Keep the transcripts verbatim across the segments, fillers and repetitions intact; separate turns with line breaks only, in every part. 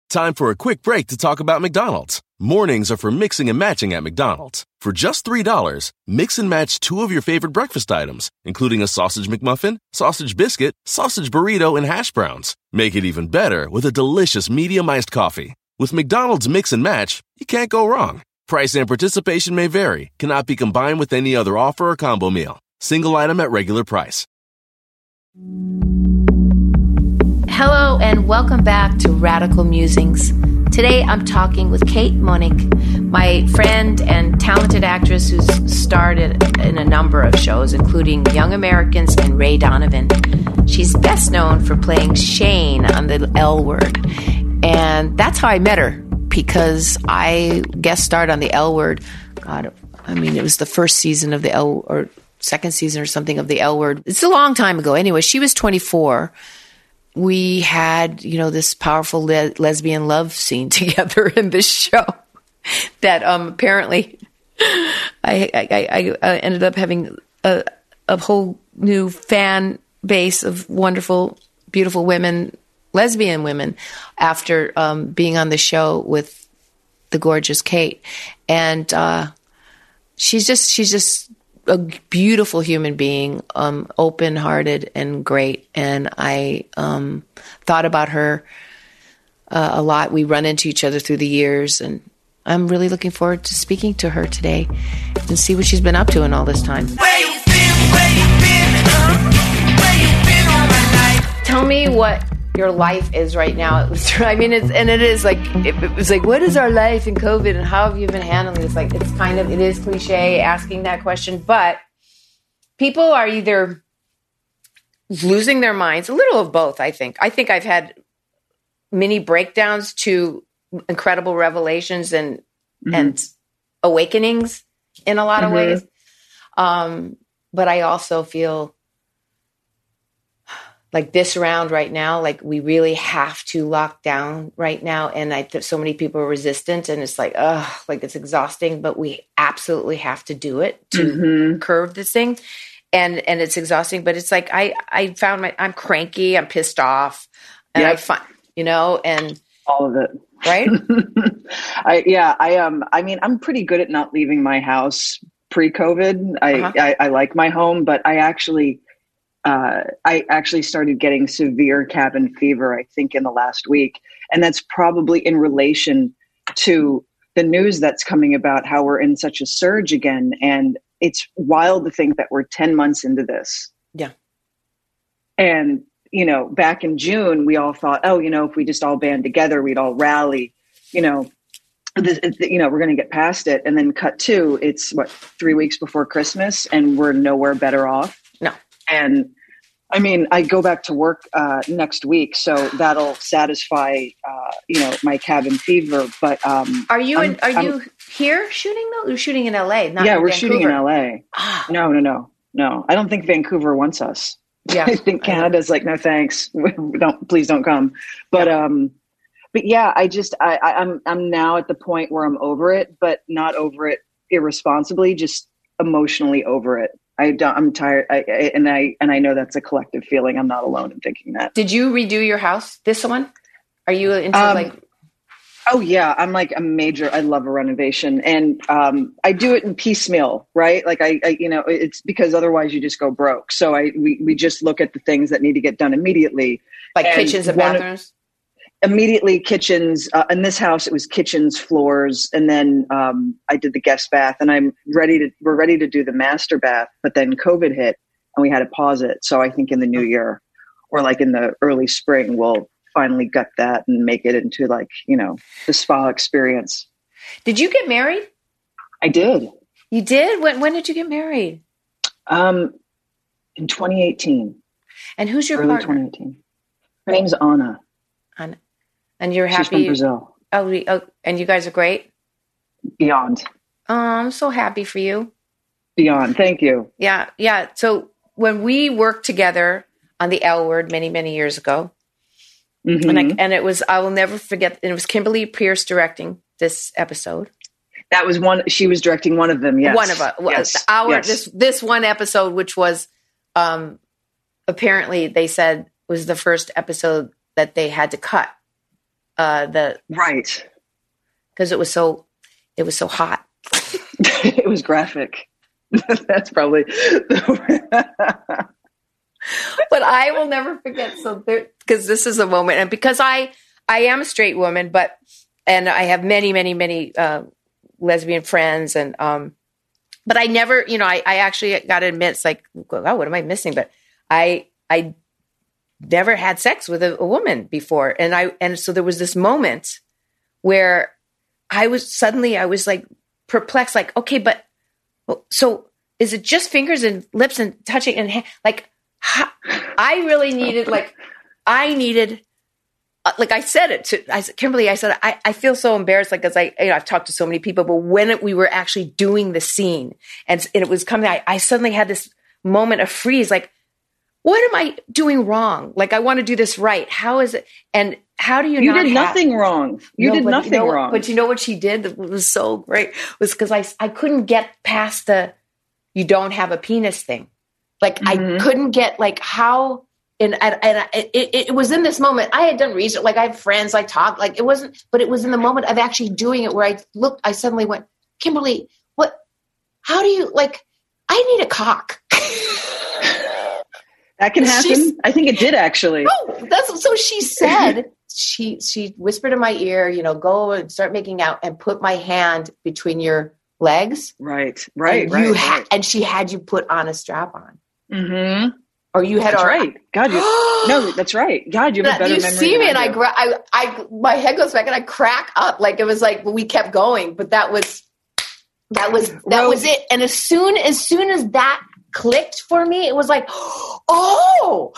Time for a quick break to talk about McDonald's. Mornings are for mixing and matching at McDonald's. For just three dollars, mix and match two of your favorite breakfast items, including a sausage McMuffin, sausage biscuit, sausage burrito, and hash browns. Make it even better with a delicious medium iced coffee. With McDonald's Mix and Match, you can't go wrong. Price and participation may vary. Cannot be combined with any other offer or combo meal. Single item at regular price.
Hello and welcome back to Radical Musings. Today I'm talking with Kate Moennig, my friend and talented actress who's starred in a number of shows, including Young Americans and Ray Donovan. She's best known for playing Shane on The L Word. And that's how I met her, because I guest starred on The L Word. God, I mean, it was the first season of The L, or second season or something of The L Word. It's a long time ago. Anyway, she was twenty-four. We had, you know, this powerful le- lesbian love scene together in this show that um, apparently I, I, I ended up having a, a whole new fan base of wonderful, beautiful women, lesbian women, after um, being on the show with the gorgeous Kate. And uh, she's just, she's just a beautiful human being, um, open-hearted and great. And I um, thought about her uh, a lot. We run into each other through the years, and I'm really looking forward to speaking to her today and see what she's been up to in all this time. Where you been, where you been, uh, where you been all my life? Tell me what your life is right now. It was, I mean, it's, and it is like, it, it was like, what is our life in COVID and how have you been handling it? It's like, it's kind of, it is cliche asking that question, but people are either losing their minds, a little of both, I think. I think I've had mini breakdowns to incredible revelations and, mm-hmm. and awakenings in a lot of mm-hmm. ways. Um, but I also feel like this round right now, like we really have to lock down right now. And I th- so many people are resistant, and it's like, ugh, like it's exhausting, but we absolutely have to do it to mm-hmm. curb this thing. And, and it's exhausting, but it's like, I, I found my, I'm cranky, I'm pissed off, and yep. I find, you know, and
all of it.
Right.
I, yeah, I, um, I mean, I'm pretty good at not leaving my house pre-COVID. I, uh-huh. I, I like my home, but I actually, Uh, I actually started getting severe cabin fever, I think, in the last week. And that's probably in relation to the news that's coming about how we're in such a surge again. And it's wild to think that we're ten months into this.
Yeah.
And, you know, back in June, we all thought, oh, you know, if we just all band together, we'd all rally, you know, this, you know, we're going to get past it. And then cut to, it's what, three weeks before Christmas, and we're nowhere better off.
No.
And I mean, I go back to work uh, next week, so that'll satisfy, uh, you know, my cabin fever. But um,
are you in,
I'm,
are
I'm,
you here shooting though? You're shooting in L A, not
yeah,
in
we're
Vancouver.
shooting in L A.
Ah.
No, no, no, no. I don't think Vancouver wants us.
Yeah,
I think Canada's like, no, thanks. don't please don't come. But yeah. um, but yeah, I just I, I I'm I'm now at the point where I'm over it, but not over it irresponsibly, just emotionally over it. I don't, I'm tired. I, I, and I, and I know that's a collective feeling. I'm not alone in thinking that.
Did you redo your house? This one? Are you into um, like,
oh yeah, I'm like a major, I love a renovation, and um, I do it in piecemeal, right? Like I, I, you know, it's because otherwise you just go broke. So I, we, we just look at the things that need to get done immediately.
Like and kitchens and bathrooms?
Immediately kitchens. Uh, in this house, it was kitchens, floors, and then um, I did the guest bath, and I'm ready to, we're ready to do the master bath, but then COVID hit and we had to pause it. So I think in the new year or like in the early spring, we'll finally gut that and make it into like, you know, the spa experience.
Did you get married?
I did.
You did? When, when did you get married?
Um, in twenty eighteen.
And who's your
early
partner?
twenty eighteen. Her name's Anna.
Anna. And you're happy?
She's from Brazil.
Oh, oh, and you guys are great?
Beyond.
Oh, I'm so happy for you.
Beyond. Thank you.
Yeah. Yeah. So when we worked together on the L Word many, many years ago, mm-hmm. and, I, and it was, I will never forget, and it was Kimberly Pierce directing this episode.
That was one, she was directing one of them. Yes.
One of us.
Yes.
Our,
yes.
this, this one episode, which was, um, apparently they said was the first episode that they had to cut uh, the
right
because it was so it was so hot.
It was graphic. That's probably.
But I will never forget. So because this is a moment, and because I I am a straight woman, but and I have many many many uh, lesbian friends, and um, but I never, you know, I I actually got to admit, it's like, oh, what am I missing? But I I never had sex with a, a woman before, and I and so there was this moment where I was suddenly I was like perplexed, like, okay, but so is it just fingers and lips and touching and hand? Like how, I really needed like I needed uh, like I said it to I said, Kimberly, I said I, I feel so embarrassed, like, because I you know I've talked to so many people, but when it, we were actually doing the scene and, and it was coming, I, I suddenly had this moment of freeze, like, what am I doing wrong? Like, I want to do this right. How is it? And how do you?
You
not
did
have,
nothing wrong. You
no,
did
but
nothing
you know,
wrong.
But you know what she did that was so great was because I I couldn't get past the you don't have a penis thing. Like mm-hmm. I couldn't get like how and and, and it, it, it was in this moment. I had done research. Like I have friends. I talked. Like it wasn't. But it was in the moment of actually doing it where I looked. I suddenly went, Kimberly, what? How do you like? I need a cock.
That can happen. She's, I think it did actually.
No, that's so she said. she she whispered in my ear, you know, go and start making out and put my hand between your legs.
Right, right,
and
right,
you ha-
right.
And she had you put on a strap on.
Mm-hmm.
Or you had
that's
our,
right. God, you, no, that's right. God, you have a better
you
memory.
You see me, and
I,
I, gra- I, I, my head goes back, and I crack up. Like it was like we kept going, but that was, that was that
well,
was it. And as soon as soon as that clicked for me, it was like, oh.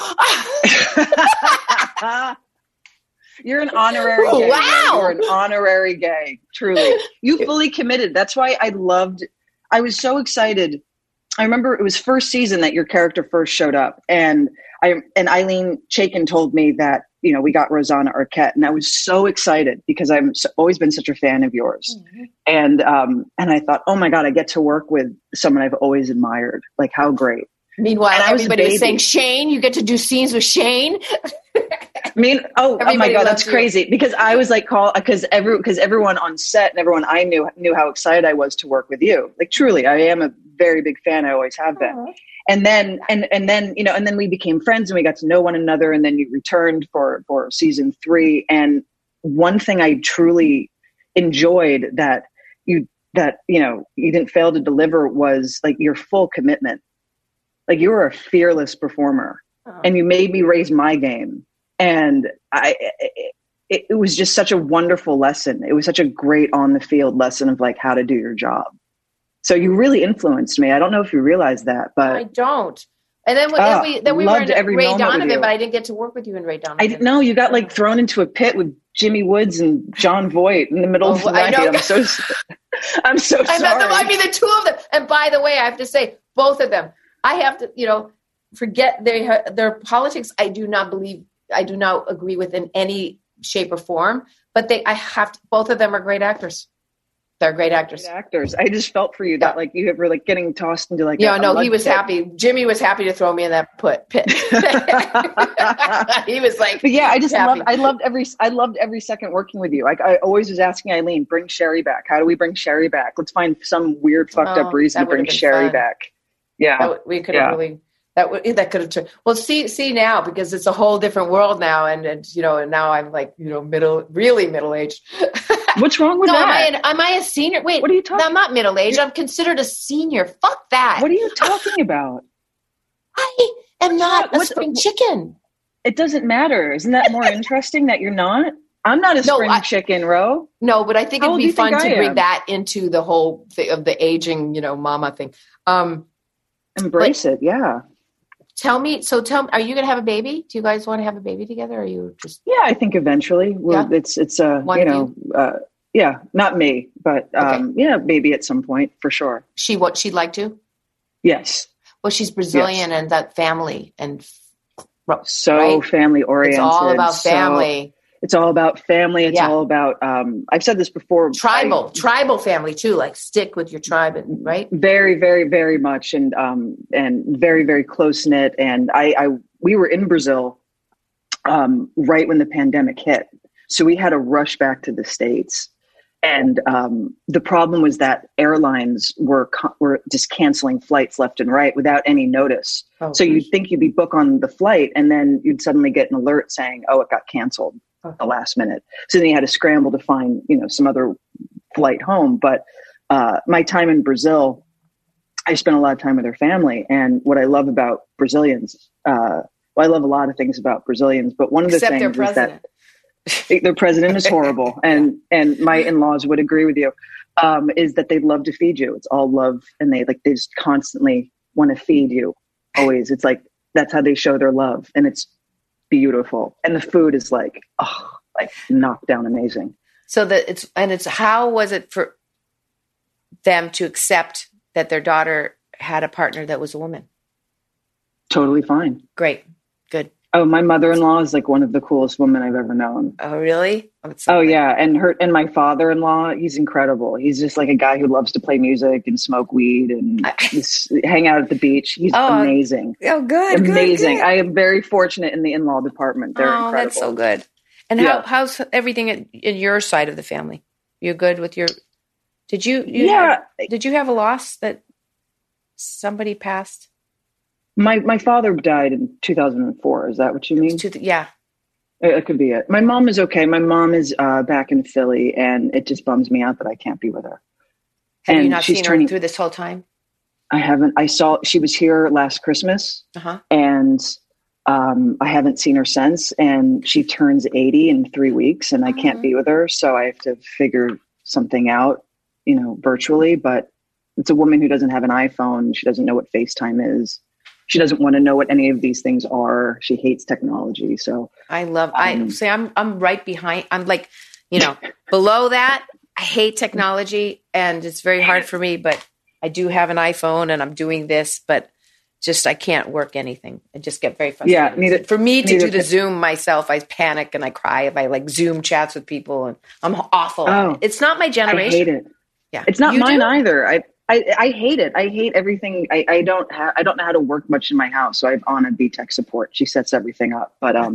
You're an honorary gay.
Wow.
You're an honorary gay. Truly. You fully committed. That's why I loved, I was so excited. I remember it was first season that your character first showed up. And I, and Eileen Chaikin told me that, you know, we got Rosanna Arquette, and I was so excited because I've always been such a fan of yours. Mm-hmm. And, um, and I thought, oh my God, I get to work with someone I've always admired. Like how great.
Meanwhile, everybody was, was saying, Shane, you get to do scenes with Shane.
I mean, oh, oh my God, that's crazy. You. Because I was like, call, because every, because everyone on set and everyone I knew knew how excited I was to work with you. Like, truly, I am a very big fan. I always have been. Aww. And then, and and then, you know, and then we became friends and we got to know one another. And then you returned for for season three. And one thing I truly enjoyed that you that you know you didn't fail to deliver was like your full commitment. Like you were a fearless performer, oh. and you made me raise my game. And I, it, it was just such a wonderful lesson. It was such a great on the field lesson of like how to do your job. So you really influenced me. I don't know if you realize that, but
I don't. And then, uh, then we then we were in Ray Donovan, but I didn't get to work with you in Ray Donovan.
I didn't know you got like thrown into a pit with Jimmy Woods and John Voight in the middle oh, of the night. I'm so, I'm so sorry.
I, I mean, the two of them. And by the way, I have to say, both of them. I have to, you know, forget their their politics. I do not believe. I do not agree with in any shape or form. But they, I have to. Both of them are great actors. They're great actors.
Great actors. I just felt for you that like you were like getting tossed into like
yeah.
A,
no,
a
he was
pit.
happy. Jimmy was happy to throw me in that put pit. He was like,
but yeah, I just
happy.
loved. I loved every. I loved every second working with you. Like I always was asking Eileen, bring Sherry back. How do we bring Sherry back? Let's find some weird fucked
oh,
up reason to bring Sherry
fun.
back. Yeah,
that, we could have yeah. really. That would that could have turned well. See, see now because it's a whole different world now, and, and you know, and now I'm like you know middle, really middle aged.
What's wrong with
no,
that?
Am I, an, am I a senior? Wait,
what are you talking?
I'm not middle aged. I'm considered a senior. Fuck that.
What are you talking about?
I am not a spring chicken.
It doesn't matter. Isn't that more interesting that you're not? I'm not a
no,
spring
I,
chicken, Ro.
No, but I think
How
it'd be fun to bring
am?
that into the whole thing of the aging, you know, mama thing. Um,
Embrace it, yeah.
Tell me, so tell me, are you going to have a baby? Do you guys want to have a baby together? Or are you just?
Yeah, I think eventually. We're, yeah. It's, it's uh, you know, you? uh, yeah, not me, but um, okay. yeah, maybe at some point for sure.
She, what she'd like to?
Yes.
Well, she's Brazilian yes. and that family and
so
right?
family oriented.
It's all about family.
So, it's all about family. It's
yeah.
all about, um, I've said this before.
Tribal,
I,
tribal family too, like stick with your tribe, and, right?
Very, very, very much. And, um, and very, very close knit. And I, I, we were in Brazil, um, right when the pandemic hit. So we had to rush back to the States. And um, the problem was that airlines were co- were just canceling flights left and right without any notice. Oh, so you'd think you'd be booked on the flight, and then you'd suddenly get an alert saying, "Oh, it got canceled at the last minute." So then you had to scramble to find, you know, some other flight home. But uh, my time in Brazil, I spent a lot of time with their family, and what I love about Brazilians, uh, well, I love a lot of things about Brazilians, but one of the
Except
things
their
is
president.
that their president is horrible, and and my in-laws would agree with you. Um, is that they love to feed you? It's all love, and they like they just constantly want to feed you. Always, it's like that's how they show their love, and it's beautiful. And the food is like oh, like knocked down amazing.
So that it's and it's how was it for them to accept that their daughter had a partner that was a woman?
Totally fine.
Great, good.
Oh, my mother-in-law is like one of the coolest women I've ever known.
Oh, really? Oh, so
oh yeah. And her, and my father-in-law, he's incredible. He's just like a guy who loves to play music and smoke weed and just hang out at the beach. He's
oh,
amazing.
Oh, good.
Amazing.
Good, good.
I am very fortunate in the in-law department. They're
oh,
incredible.
That's so good. And
yeah.
how, how's everything at, in your side of the family? You good with your, did you, you
yeah.
have, did you have a loss that somebody passed?
My my father died in two thousand four. Is that what you mean?
Th- yeah.
It, it could be it. My mom is okay. My mom is uh, back in Philly, and it just bums me out that I can't be with her.
Have
and
you not
she's
seen
turning,
her through this whole time?
I haven't. I saw, she was here last Christmas,
uh-huh.
and um, I haven't seen her since, and she turns eighty in three weeks, and I
uh-huh.
can't be with her, so I have to figure something out, you know, virtually, but it's a woman who doesn't have an iPhone. She doesn't know what FaceTime is. She doesn't want to know what any of these things are. She hates technology. So
I love, um, I say I'm, I'm right behind. I'm like, you know, below that, I hate technology and it's very hard for me, but I do have an iPhone and I'm doing this, but just, I can't work anything. I just get very frustrated.
Yeah, neither,
for me to
neither,
do the Zoom myself, I panic and I cry if I like Zoom chats with people and I'm awful.
Oh,
it's not my generation.
I hate it.
Yeah.
It's not
you
mine
do?
either. I, I, I hate it. I hate everything. I, I don't have, I don't know how to work much in my house. So I have Anna be tech support. She sets everything up, but, um,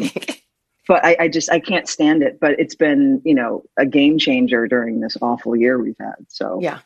but I, I just, I can't stand it, but it's been, you know, a game changer during this awful year we've had. So,
yeah,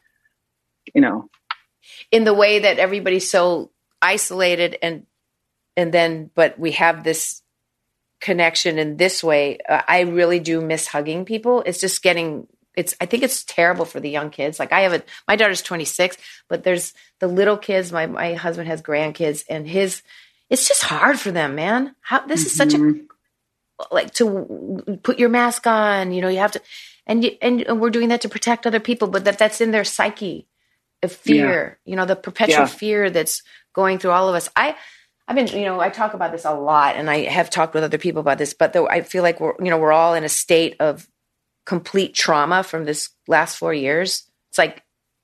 you know,
in the way that everybody's so isolated and, and then, but we have this connection in this way. Uh, I really do miss hugging people. It's just getting, It's. I think it's terrible for the young kids. Like I have a, my daughter's twenty-six, but there's the little kids. My my husband has grandkids, and his. It's just hard for them, man. How this is such a like to put your mask on. You know, you have to, and you, and, and we're doing that to protect other people, but that that's in their psyche, of fear. Yeah. You know, the perpetual yeah. fear that's going through all of us. I. I've been, you know, I talk about this a lot, and I have talked with other people about this. But though I feel like we're, you know, we're all in a state of complete trauma from this last four years. It's like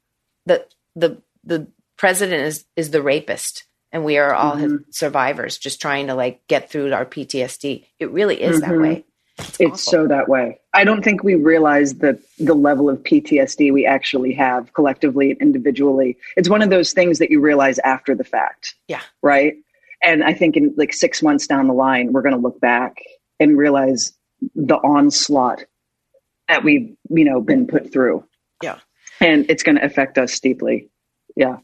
the the the president is is the rapist, and we are all mm-hmm. his survivors, just trying to like get through our P T S D. It really is mm-hmm. that way. It's,
it's so that way. I don't think we realize the the level of P T S D we actually have collectively and individually. It's one of those things that you realize after the fact.
Yeah.
Right. And I think in like six months down the line, we're going to look back and realize the onslaught that we've, you know, been put through.
Yeah.
And it's going to affect us deeply. Yeah.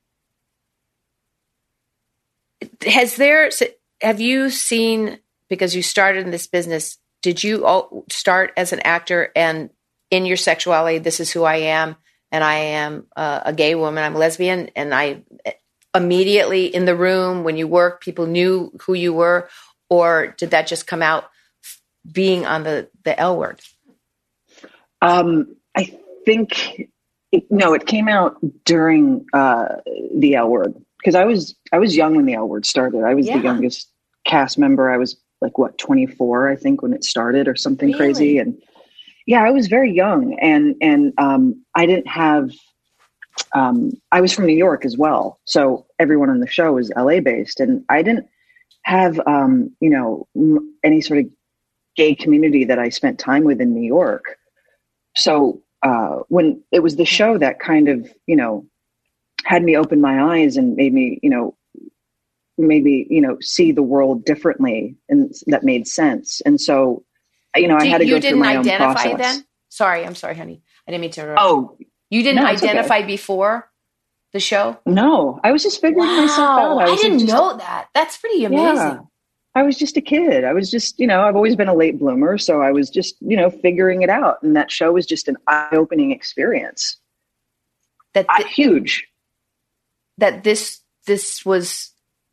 Has there, have you seen, because you started in this business, did you all start as an actor and in your sexuality, this is who I am, and I am uh, a gay woman, I'm a lesbian, and I immediately in the room when you worked, people knew who you were, or did that just come out being on the, the L word?
Um, I think, it, no, it came out during uh, the L word, because I was I was young when the L word started. I was yeah. the youngest cast member. I was like, what, twenty-four, I think, when it started or something
really?
crazy. And yeah, I was very young. And, and um, I didn't have, um, I was from New York as well. So everyone on the show was L A based. And I didn't have, um, you know, m- any sort of gay community that I spent time with in New York. So uh, when it was the show that kind of, you know, had me open my eyes and made me, you know, maybe, you know, see the world differently, and that made sense. And so you know, I
Do,
had to
you
go through my own
didn't identify
process.
then? Sorry, I'm sorry, honey. I didn't mean to interrupt.
Oh,
you didn't
no, it's
identify
okay.
before the show?
No, I was just figuring
Wow,
myself out. I,
I
was
didn't
just,
know that. That's pretty amazing.
Yeah, I was just a kid. I was just, you know, I've always been a late bloomer. So I was just, you know, figuring it out. And that show was just an eye-opening experience.
That
I,
th-
huge.
That this this was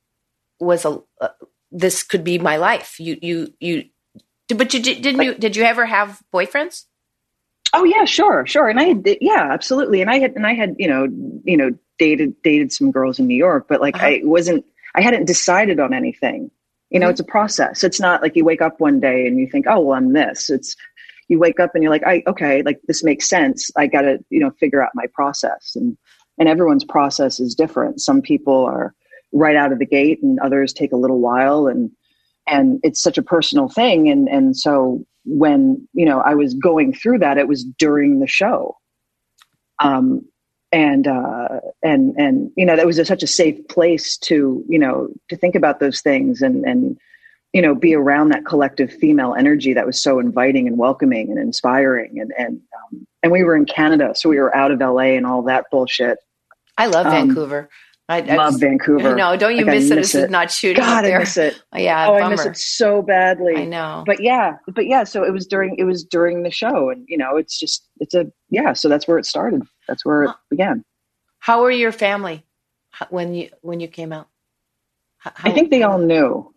was a uh, this could be my life. You you you, but you did, didn't
Like,
you? Did you ever have boyfriends?
Oh yeah, sure, sure. And I had, yeah, absolutely. And I had, and I had, you know, you know, dated dated some girls in New York, but like
Uh-huh.
I wasn't, I hadn't decided on anything. You know,
Mhm.
it's a process. It's not like you wake up one day and you think, oh, well, I'm this. It's, you wake up and you're like, I, okay, like this makes sense. I got to, you know, figure out my process, and, and everyone's process is different. Some people are right out of the gate and others take a little while, and, and it's such a personal thing. And, and so when, you know, I was going through that, it was during the show. Um, and, uh, and, and, you know, that was a, such a safe place to, you know, to think about those things, and, and, you know, be around that collective female energy that was so inviting and welcoming and inspiring. And, and, um, and we were in Canada, so we were out of L A and all that bullshit.
I love
Um,
Vancouver. I, I
love
was,
Vancouver.
No, don't you
Like, I
miss it?
miss
This is
it.
not shooting
God,
up there.
I miss it.
Yeah,
Oh,
bummer.
I miss it so badly.
I know.
But yeah, but yeah, so it was during, it was during the show, and, you know, it's just, it's a, yeah, so that's where it started. That's where it began.
How were your family when you when you came out? How,
I think they all knew.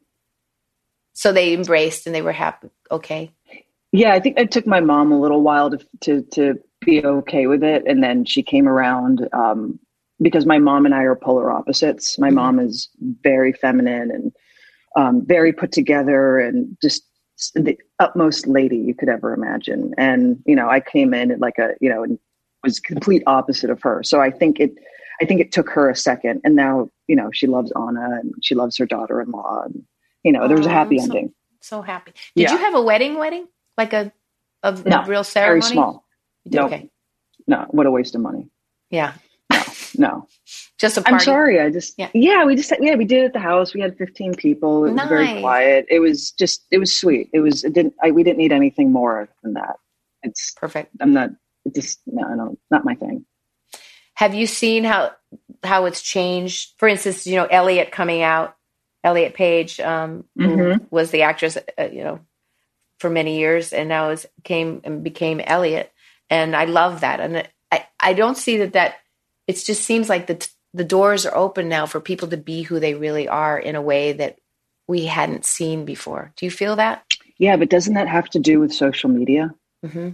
So they embraced and they were happy. Okay.
Yeah, I think it took my mom a little while to to to be okay with it, and then she came around, um, because my mom and I are polar opposites. My mm-hmm. mom is very feminine and um, very put together, and just the utmost lady you could ever imagine. And you know, I came in at like a, you know, and was complete opposite of her. So I think it, I think it took her a second, and now, you know, she loves Anna and she loves her daughter-in-law, and you know, there's oh, a happy
so,
ending.
So happy. Did yeah. you have a wedding wedding? Like a, a,
no,
a real ceremony?
Very small.
No. Okay.
No, what a waste of money.
Yeah.
No, no.
Just a party.
I'm sorry. I just, yeah, yeah we just, yeah, we did it at the house. We had fifteen people. It was
nice.
very quiet. It was just, it was sweet. It was, it didn't, I, we didn't need anything more than that. It's
perfect.
I'm not, it just, no, no, not my thing.
Have you seen how, how it's changed? For instance, you know, Elliot coming out, Elliot Page, um,
mm-hmm.
who was the actress, uh, you know, for many years, and now is came and became Elliot. And I love that. And I, I don't see that, that it just seems like the, the doors are open now for people to be who they really are in a way that we hadn't seen before. Do you feel that?
Yeah. But doesn't that have to do with social media?
Mm-hmm.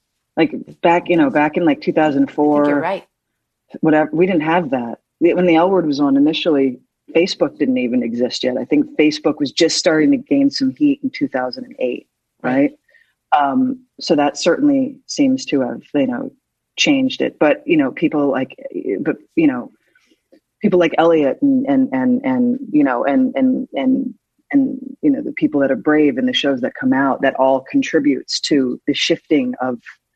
Like back, you know, back in like two thousand four,
I think you're right.
Whatever. We didn't have that. When the L Word was on initially, Facebook didn't even exist yet. I think Facebook was just starting to gain some heat in two thousand eight. Right. Um, so that certainly seems to have, you know, changed it. But, you know, people like, but, you know, people like Elliot and, and, and, and, you know, and, and, and, and, you know, the people that are brave and the shows that come out, that all contributes to the shifting of,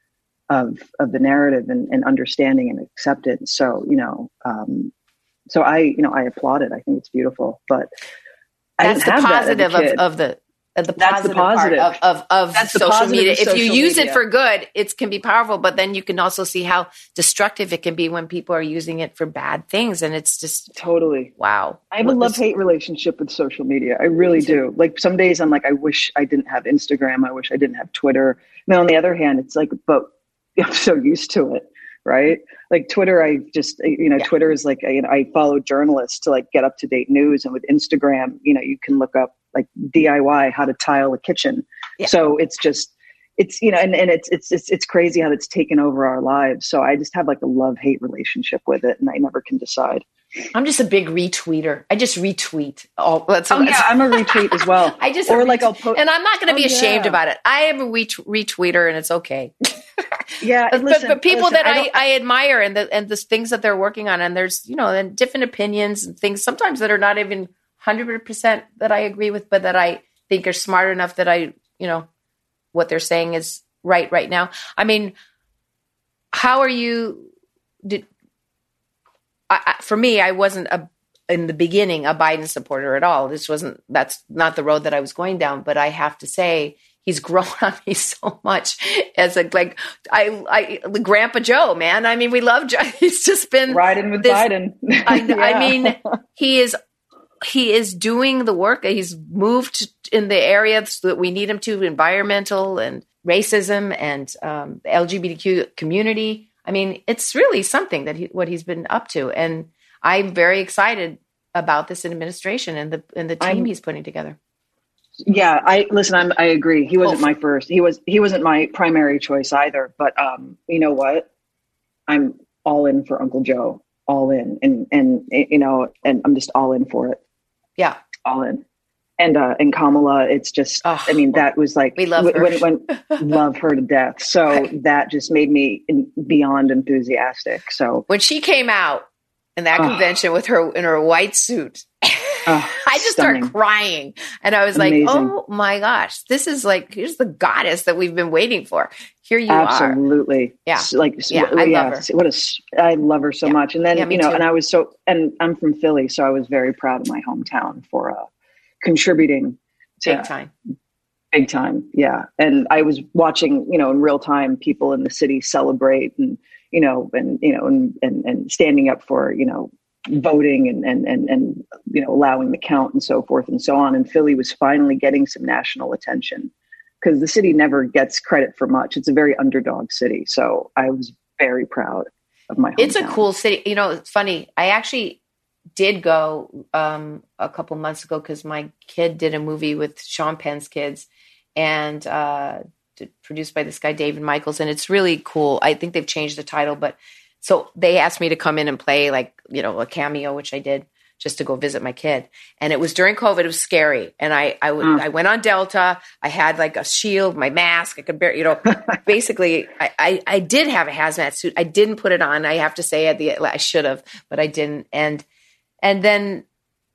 of, of the narrative and, and understanding and acceptance. So, you know, um, so I, you know, I applaud it. I think it's beautiful, but
that's
I didn't
the
have
positive
that as a
of, of the, of the
That's
positive,
the positive.
part of, of, of
That's the
social
positive
media.
of
If you
social
use
media.
it for good, it can be powerful, but then you can also see how destructive it can be when people are using it for bad things. And it's just
totally,
wow.
I have a love-hate relationship with social media. I really do. Like some days I'm like, I wish I didn't have Instagram. I wish I didn't have Twitter. And then on the other hand, it's like, but I'm so used to it. Right. Like Twitter, I just, you know, yeah. Twitter is like, you know, I follow journalists to like get up to date news. And with Instagram, you know, you can look up like D I Y, how to tile a kitchen. Yeah. So it's just, it's, you know, and, and it's, it's, it's, it's crazy how it's taken over our lives. So I just have like a love-hate relationship with it, and I never can decide.
I'm just a big retweeter. I just retweet. all. That's
oh yeah, I'm a retweet as well.
I just,
or like I'll post,
and I'm not going to
oh,
be ashamed
yeah.
about it. I am a retweeter, and it's okay.
Yeah,
but,
listen,
but people
listen,
that I, I, I admire and the and the things that they're working on, and there's, you know, and different opinions and things sometimes that are not even one hundred percent that I agree with, but that I think are smart enough that I, you know, what they're saying is right right now. I mean, how are you? Did I, I, for me, I wasn't a in the beginning a Biden supporter at all. This wasn't that's not the road that I was going down. But I have to say, he's grown on me so much as a, like, I, I, Grandpa Joe, man. I mean, we love Joe. He's just been
riding with
this,
Biden.
I,
yeah.
I mean, he is, he is doing the work. He's moved in the areas that we need him to, environmental and racism and um, the L G B T Q community. I mean, it's really something that he, what he's been up to. And I'm very excited about this administration and the, and the team I'm, he's putting together.
Yeah, I listen, I'm, I agree. He wasn't oh. my first, he was, he wasn't my primary choice either, but um, you know what? I'm all in for Uncle Joe, all in. And, and, you know, and I'm just all in for it.
Yeah.
All in. And, uh, and Kamala, it's just, oh, I mean, that was like,
we love her.
When, when, love her to death. So right. that just made me in, beyond enthusiastic. So
when she came out in that oh. convention with her in her white suit, oh, I just stunning. started crying. And I was Amazing. like, oh my gosh, this is like, here's the goddess that we've been waiting for. Here you
Absolutely.
are. Yeah.
Like,
yeah, I
yeah,
love her.
What a, I love her so yeah. much. And then,
yeah,
you know,
too.
and I was so, and I'm from Philly, so I was very proud of my hometown for uh, contributing to,
big time.
Big time. Yeah. And I was watching, you know, in real time, people in the city celebrate and, you know, and, you know, and, and, and standing up for, you know, voting and, and, and, and, you know, allowing the count and so forth and so on. And Philly was finally getting some national attention because the city never gets credit for much. It's a very underdog city. So I was very proud of my hometown.
It's a cool city. You know, it's funny. I actually did go um, a couple months ago because my kid did a movie with Sean Penn's kids and uh, produced by this guy, David Michaels. And it's really cool. I think they've changed the title, but so they asked me to come in and play like, you know, a cameo, which I did just to go visit my kid. And it was during COVID. It was scary. And I, I, w- mm. I went on Delta. I had like a shield, my mask. I could bear, you know, basically I, I, I did have a hazmat suit. I didn't put it on. I have to say at the, I should have, but I didn't. And, and then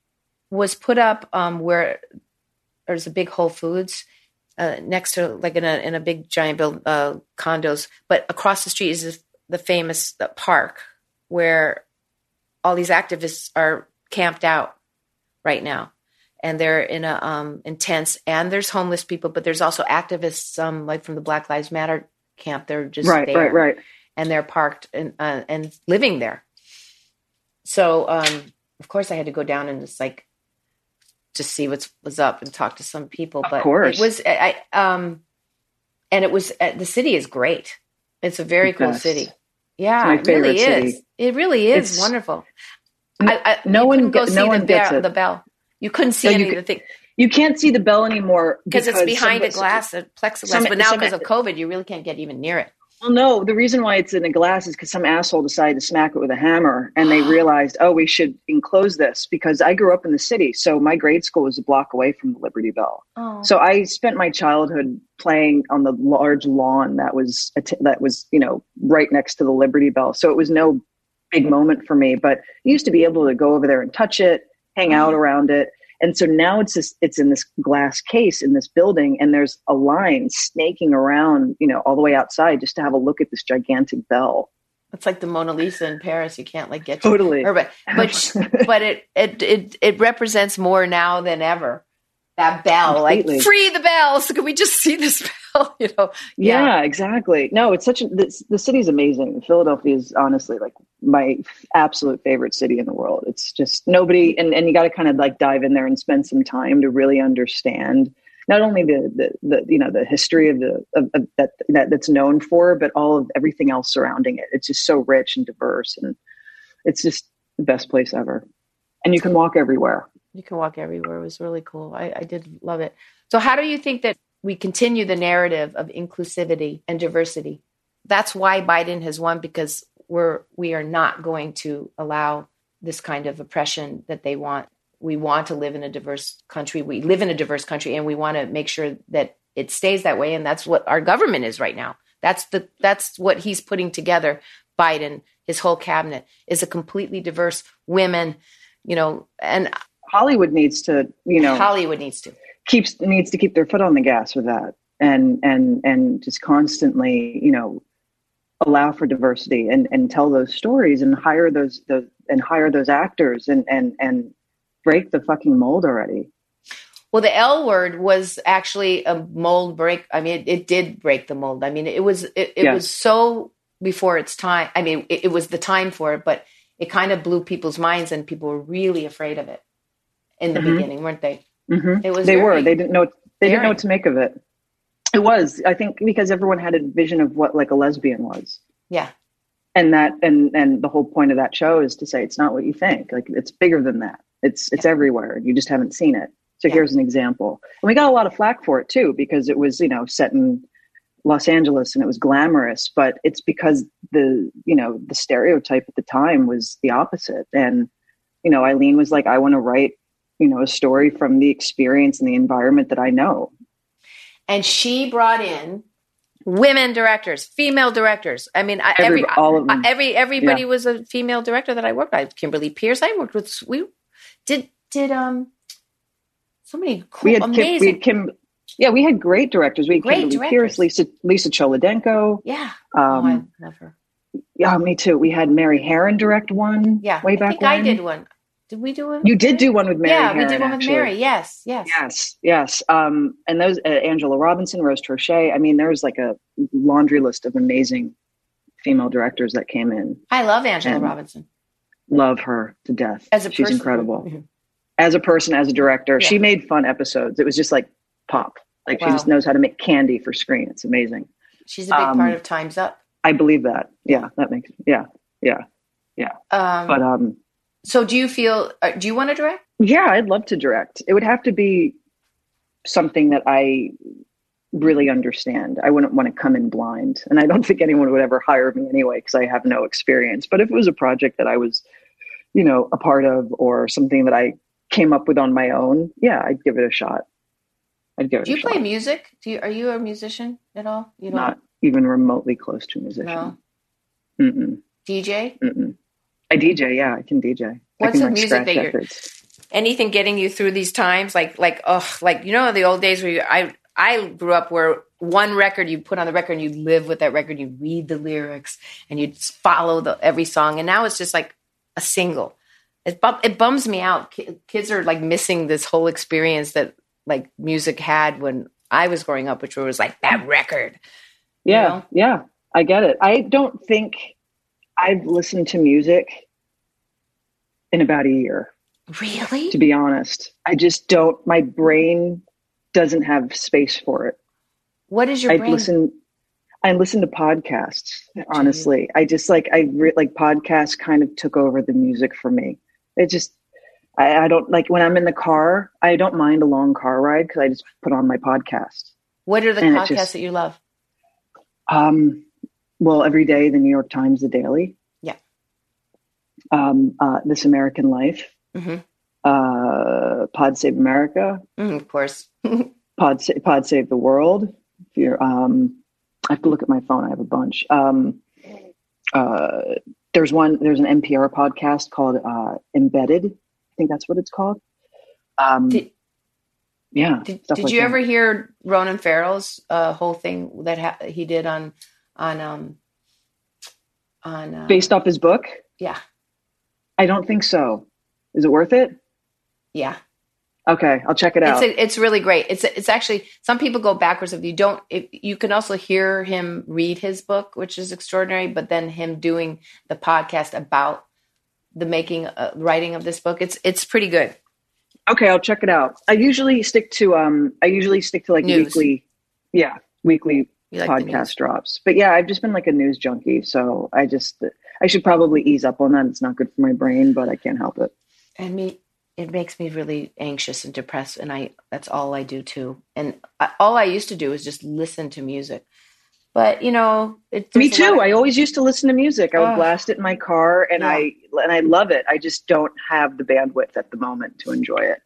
was put up um, where there's a big Whole Foods uh, next to like in a, in a big giant build uh, condos, but across the street is this, the famous uh, park where all these activists are camped out right now. And they're in a um, intense, and there's homeless people, but there's also activists, um, like from the Black Lives Matter camp. They're just
right,
there.
right, right.
And they're parked and, uh, and living there. So, um, of course I had to go down and just like, just see what's was up and talk to some people.
Of
but
course.
it was, I, um, and it was, uh, the city is great. It's a very cool
Best.
city. Yeah, it really
city.
is. It really is
It's,
wonderful.
No,
I, I,
no one,
go
get,
see
no
the
one
bell,
gets it.
the bell. You couldn't see
No,
any
you
of the things.
You can't see the bell anymore
because it's behind
some,
a glass, a plexiglass.
Some,
but now
some,
because of COVID, you really can't get even near it.
Well, no, the reason why it's in a glass is because some asshole decided to smack it with a hammer and they realized, oh, we should enclose this because I grew up in the city. So my grade school was a block away from the Liberty Bell.
Oh.
So I spent my childhood playing on the large lawn that was, that was, you know, right next to the Liberty Bell. So it was no big moment for me, but I used to be able to go over there and touch it, hang out around it. And so now it's this, it's in this glass case in this building, and there's a line snaking around, you know, all the way outside just to have a look at this gigantic bell.
It's like the Mona Lisa in Paris. You can't like get
totally,
to, but but but it, it it it represents more now than ever. That bell, Completely. Like free the bell. So can we just see this bell? You know?
Yeah,
yeah
exactly. No, it's such a this, the city's amazing. Philadelphia is honestly like my absolute favorite city in the world. It's just nobody, and, and you got to kind of like dive in there and spend some time to really understand not only the the, the you know the history of the of, of that, that that's known for, but all of everything else surrounding it. It's just so rich and diverse, and it's just the best place ever. And you can walk everywhere.
You can walk everywhere. It was really cool. I, I did love it. So how do you think that we continue the narrative of inclusivity and diversity? That's why Biden has won, because we're, we are not going to allow this kind of oppression that they want. We want to live in a diverse country. We live in a diverse country, and we want to make sure that it stays that way. And that's what our government is right now. That's the, that's what he's putting together. Biden, his whole cabinet is a completely diverse women, you know, and
Hollywood needs to, you know,
Hollywood needs to
keeps needs to keep their foot on the gas with that, and and and just constantly, you know, allow for diversity and and tell those stories and hire those the and hire those actors and and and break the fucking mold already.
Well, the L Word was actually a mold break. I mean, it, it did break the mold. I mean, it was it, it
yeah.
was so before its time. I mean, it, it was the time for it, but it kind of blew people's minds, and people were really afraid of it in the mm-hmm. beginning, weren't they?
Mm-hmm. It was. They were. They didn't know. They daring. didn't know what to make of it. It was, I think, because everyone had a vision of what like a lesbian was.
Yeah.
And that, and and the whole point of that show is to say it's not what you think. Like it's bigger than that. It's it's yeah. everywhere. You just haven't seen it. So yeah. here's an example. And we got a lot of flack for it too, because it was, you know, set in Los Angeles and it was glamorous, but it's because the, you know, the stereotype at the time was the opposite. And, you know, Eileen was like, I want to write, you know, a story from the experience and the environment that I know. And
she brought in women directors, female directors. I mean, every, every all of them. Every everybody yeah. was a female director that I worked with. Kimberly Pierce. I worked with. We did did um so many cool, we had amazing. Kim, we had Kim.
Yeah, we had great directors. We had
great
Kimberly
directors.
Pierce, Lisa Lisa Cholodenko.
Yeah.
Um,
oh, I love her.
Yeah, me too. We had Mary Herron direct one.
Yeah,
way back
I think
when.
I did one. Did we do it?
You did do one with Mary.
Yeah,
Herron,
we did one with
actually.
Mary. Yes, yes,
yes, yes. Um, and those uh, Angela Robinson, Rose Trochet. I mean, there was like a laundry list of amazing female directors that came in.
I love Angela Robinson.
Love her to death.
As a
she's
person.
incredible.
Mm-hmm.
As a person, as a director, yeah. she made fun episodes. It was just like pop. Like wow. she just knows how to make candy for screen. It's amazing.
She's a big um, part of Time's Up.
I believe that. Yeah, that makes. Yeah, yeah, yeah.
Um,
but um.
So do you feel, uh, do you want to direct?
Yeah, I'd love to direct. It would have to be something that I really understand. I wouldn't want to come in blind. And I don't think anyone would ever hire me anyway, because I have no experience. But if it was a project that I was, you know, a part of or something that I came up with on my own, yeah, I'd give it a shot. I'd give it
do
a
you
shot.
play music? Do you, are you a musician at all? You don't?
Not even remotely close to a musician.
No.
Mm-mm.
D J?
Mm-mm. I D J, yeah, I can D J.
What's
the
like music that you're, anything getting you through these times? Like, like, oh, like, you know, the old days where you, I, I grew up where one record you put on the record and you live with that record, you read the lyrics and you follow the, every song. And now it's just like a single. It, bum, it bums me out. Kids are like missing this whole experience that like music had when I was growing up, which was like that record.
Yeah.
You know?
Yeah. I get it. I don't think I've listened to music in about a year.
Really?
To be honest, I just don't, my brain doesn't have space for it.
What is your
I
brain?
listen, I listen to podcasts, honestly. I just like, I re- like podcasts kind of took over the music for me. It just, I, I don't like when I'm in the car, I don't mind a long car ride because I just put on my podcast.
What are the
and
podcasts
just,
that you love?
Um, Well, every day, the New York Times, the Daily.
Yeah.
Um, uh, This American Life.
Mm-hmm.
Uh, Pod Save America.
Mm, of course.
Pod, Sa- Pod Save the World. If you're, um, I have to look at my phone. I have a bunch. Um, uh, there's one, there's an N P R podcast called uh, Embedded. I think that's what it's called. Um,
did,
yeah.
Did, did like you that. ever hear Ronan Farrell's uh, whole thing that ha- he did on on um on uh,
based off his book?
Yeah.
I don't think so. Is it worth it?
Yeah.
Okay, I'll check it out.
It's a, it's really great. It's it's actually, some people go backwards if you don't. If you can also hear him read his book, which is extraordinary. But then him doing the podcast about the making, uh, writing of this book, it's it's pretty good.
Okay, I'll check it out. I usually stick to um. I usually stick to like
news.
weekly, yeah, weekly
like
podcast drops. But yeah, I've just been like a news junkie, so I just I should probably ease up on that. It's not good for my brain, but I can't help it.
And me. It makes me really anxious and depressed, and I that's all I do too. And I, all I used to do is just listen to music. But you know, it,
me too. Of, I always used to listen to music. I would uh, blast it in my car, and
yeah.
I and I love it. I just don't have the bandwidth at the moment to enjoy it.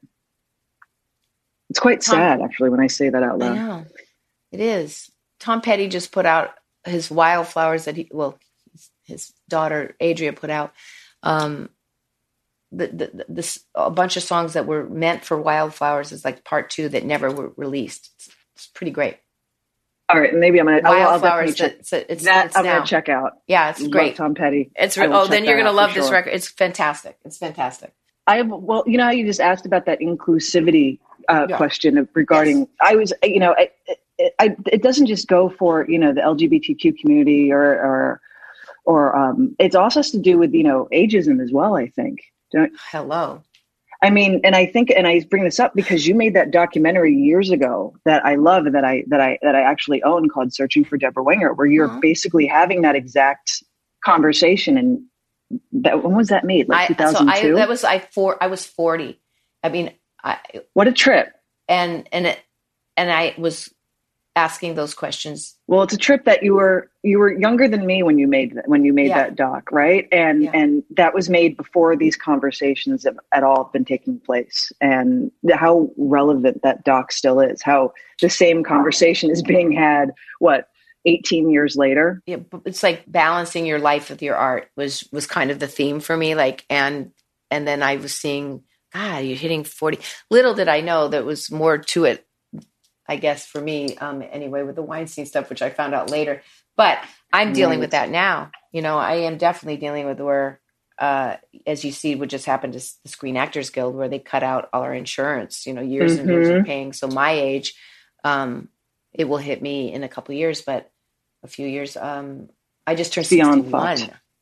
It's quite Tom, sad, actually, when I say that out loud.
I know it is. Tom Petty just put out his Wildflowers that he well, his, his daughter Adria put out. Um, The, the, this a bunch of songs that were meant for Wildflowers is like part two that never were released. It's, it's pretty great.
All right, maybe I'm gonna
Wildflowers.
I'll, I'll
it's, it's,
that
it's
I'm
now.
gonna check out.
Yeah, it's great.
Love Tom Petty.
It's re- oh, then you're gonna love this sure. record. It's fantastic. It's fantastic.
I have well, you know how you just asked about that inclusivity uh,
yeah.
question regarding, yes. I was, you know, I, it, I, it doesn't just go for, you know, the L G B T Q community or, or, or um, it also has to do with, you know, ageism as well, I think. Don't,
Hello.
I mean, and I think, and I bring this up because you made that documentary years ago that I love and that I, that I, that I actually own called Searching for Deborah Winger, where you're mm-hmm. basically having that exact conversation. And that, when was that made? Like two thousand two?
So I, that was, I, for, I was forty. I mean, I,
what a trip.
And, and it, and I was asking those questions.
Well, it's a trip that you were, you were younger than me when you made that, when you made
yeah.
that doc, right? And, yeah. and that was made before these conversations have at all been taking place, and how relevant that doc still is, how the same conversation is being had, what, eighteen years later?
Yeah. It's like balancing your life with your art was, was kind of the theme for me. Like, and, and then I was seeing, God, you're hitting forty. Little did I know there was more to it, I guess, for me, um, anyway, with the Weinstein stuff, which I found out later. But I'm dealing right. with that now. You know, I am definitely dealing with where, uh, as you see, what just happened to the Screen Actors Guild, where they cut out all our insurance, you know, years mm-hmm. and years of paying. So my age, um, it will hit me in a couple of years, but a few years. Um, I just turned sixty-one.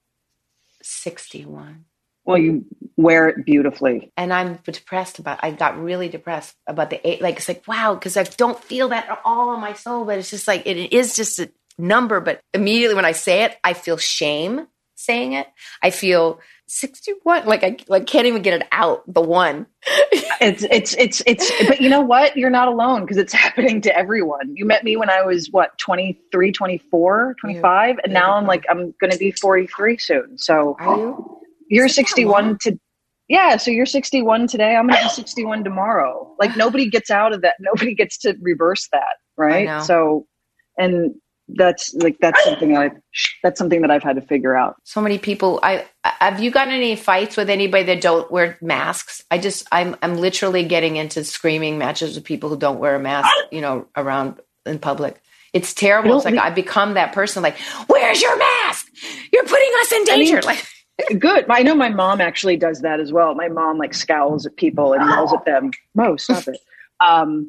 sixty-one.
Well, you wear it beautifully.
And I'm depressed about, I got really depressed about the eight. Like, it's like, wow, because I don't feel that at all in my soul, but it's just like, it is just a number. But immediately when I say it, I feel shame saying it. I feel sixty-one, like I like can't even get it out, the one.
it's, it's, it's, it's, but you know what? You're not alone, because it's happening to everyone. You met me when I was, what, twenty-three, twenty-four, twenty-five? And now I'm like, I'm going to be forty-three soon. So.
Are you?
You're sixty-one to, yeah. So you're sixty-one today. I'm going to be sixty-one tomorrow. Like, nobody gets out of that. Nobody gets to reverse that. Right. So, and that's like, that's something I, that's something that I've had to figure out.
So many people, I, have you gotten any fights with anybody that don't wear masks? I just, I'm, I'm literally getting into screaming matches with people who don't wear a mask, you know, around in public. It's terrible. It's like, I've become that person. Like, where's your mask? You're putting us in danger. I mean, like,
good. I know my mom actually does that as well. My mom like scowls at people and yells at them. Mo, stop it. Um,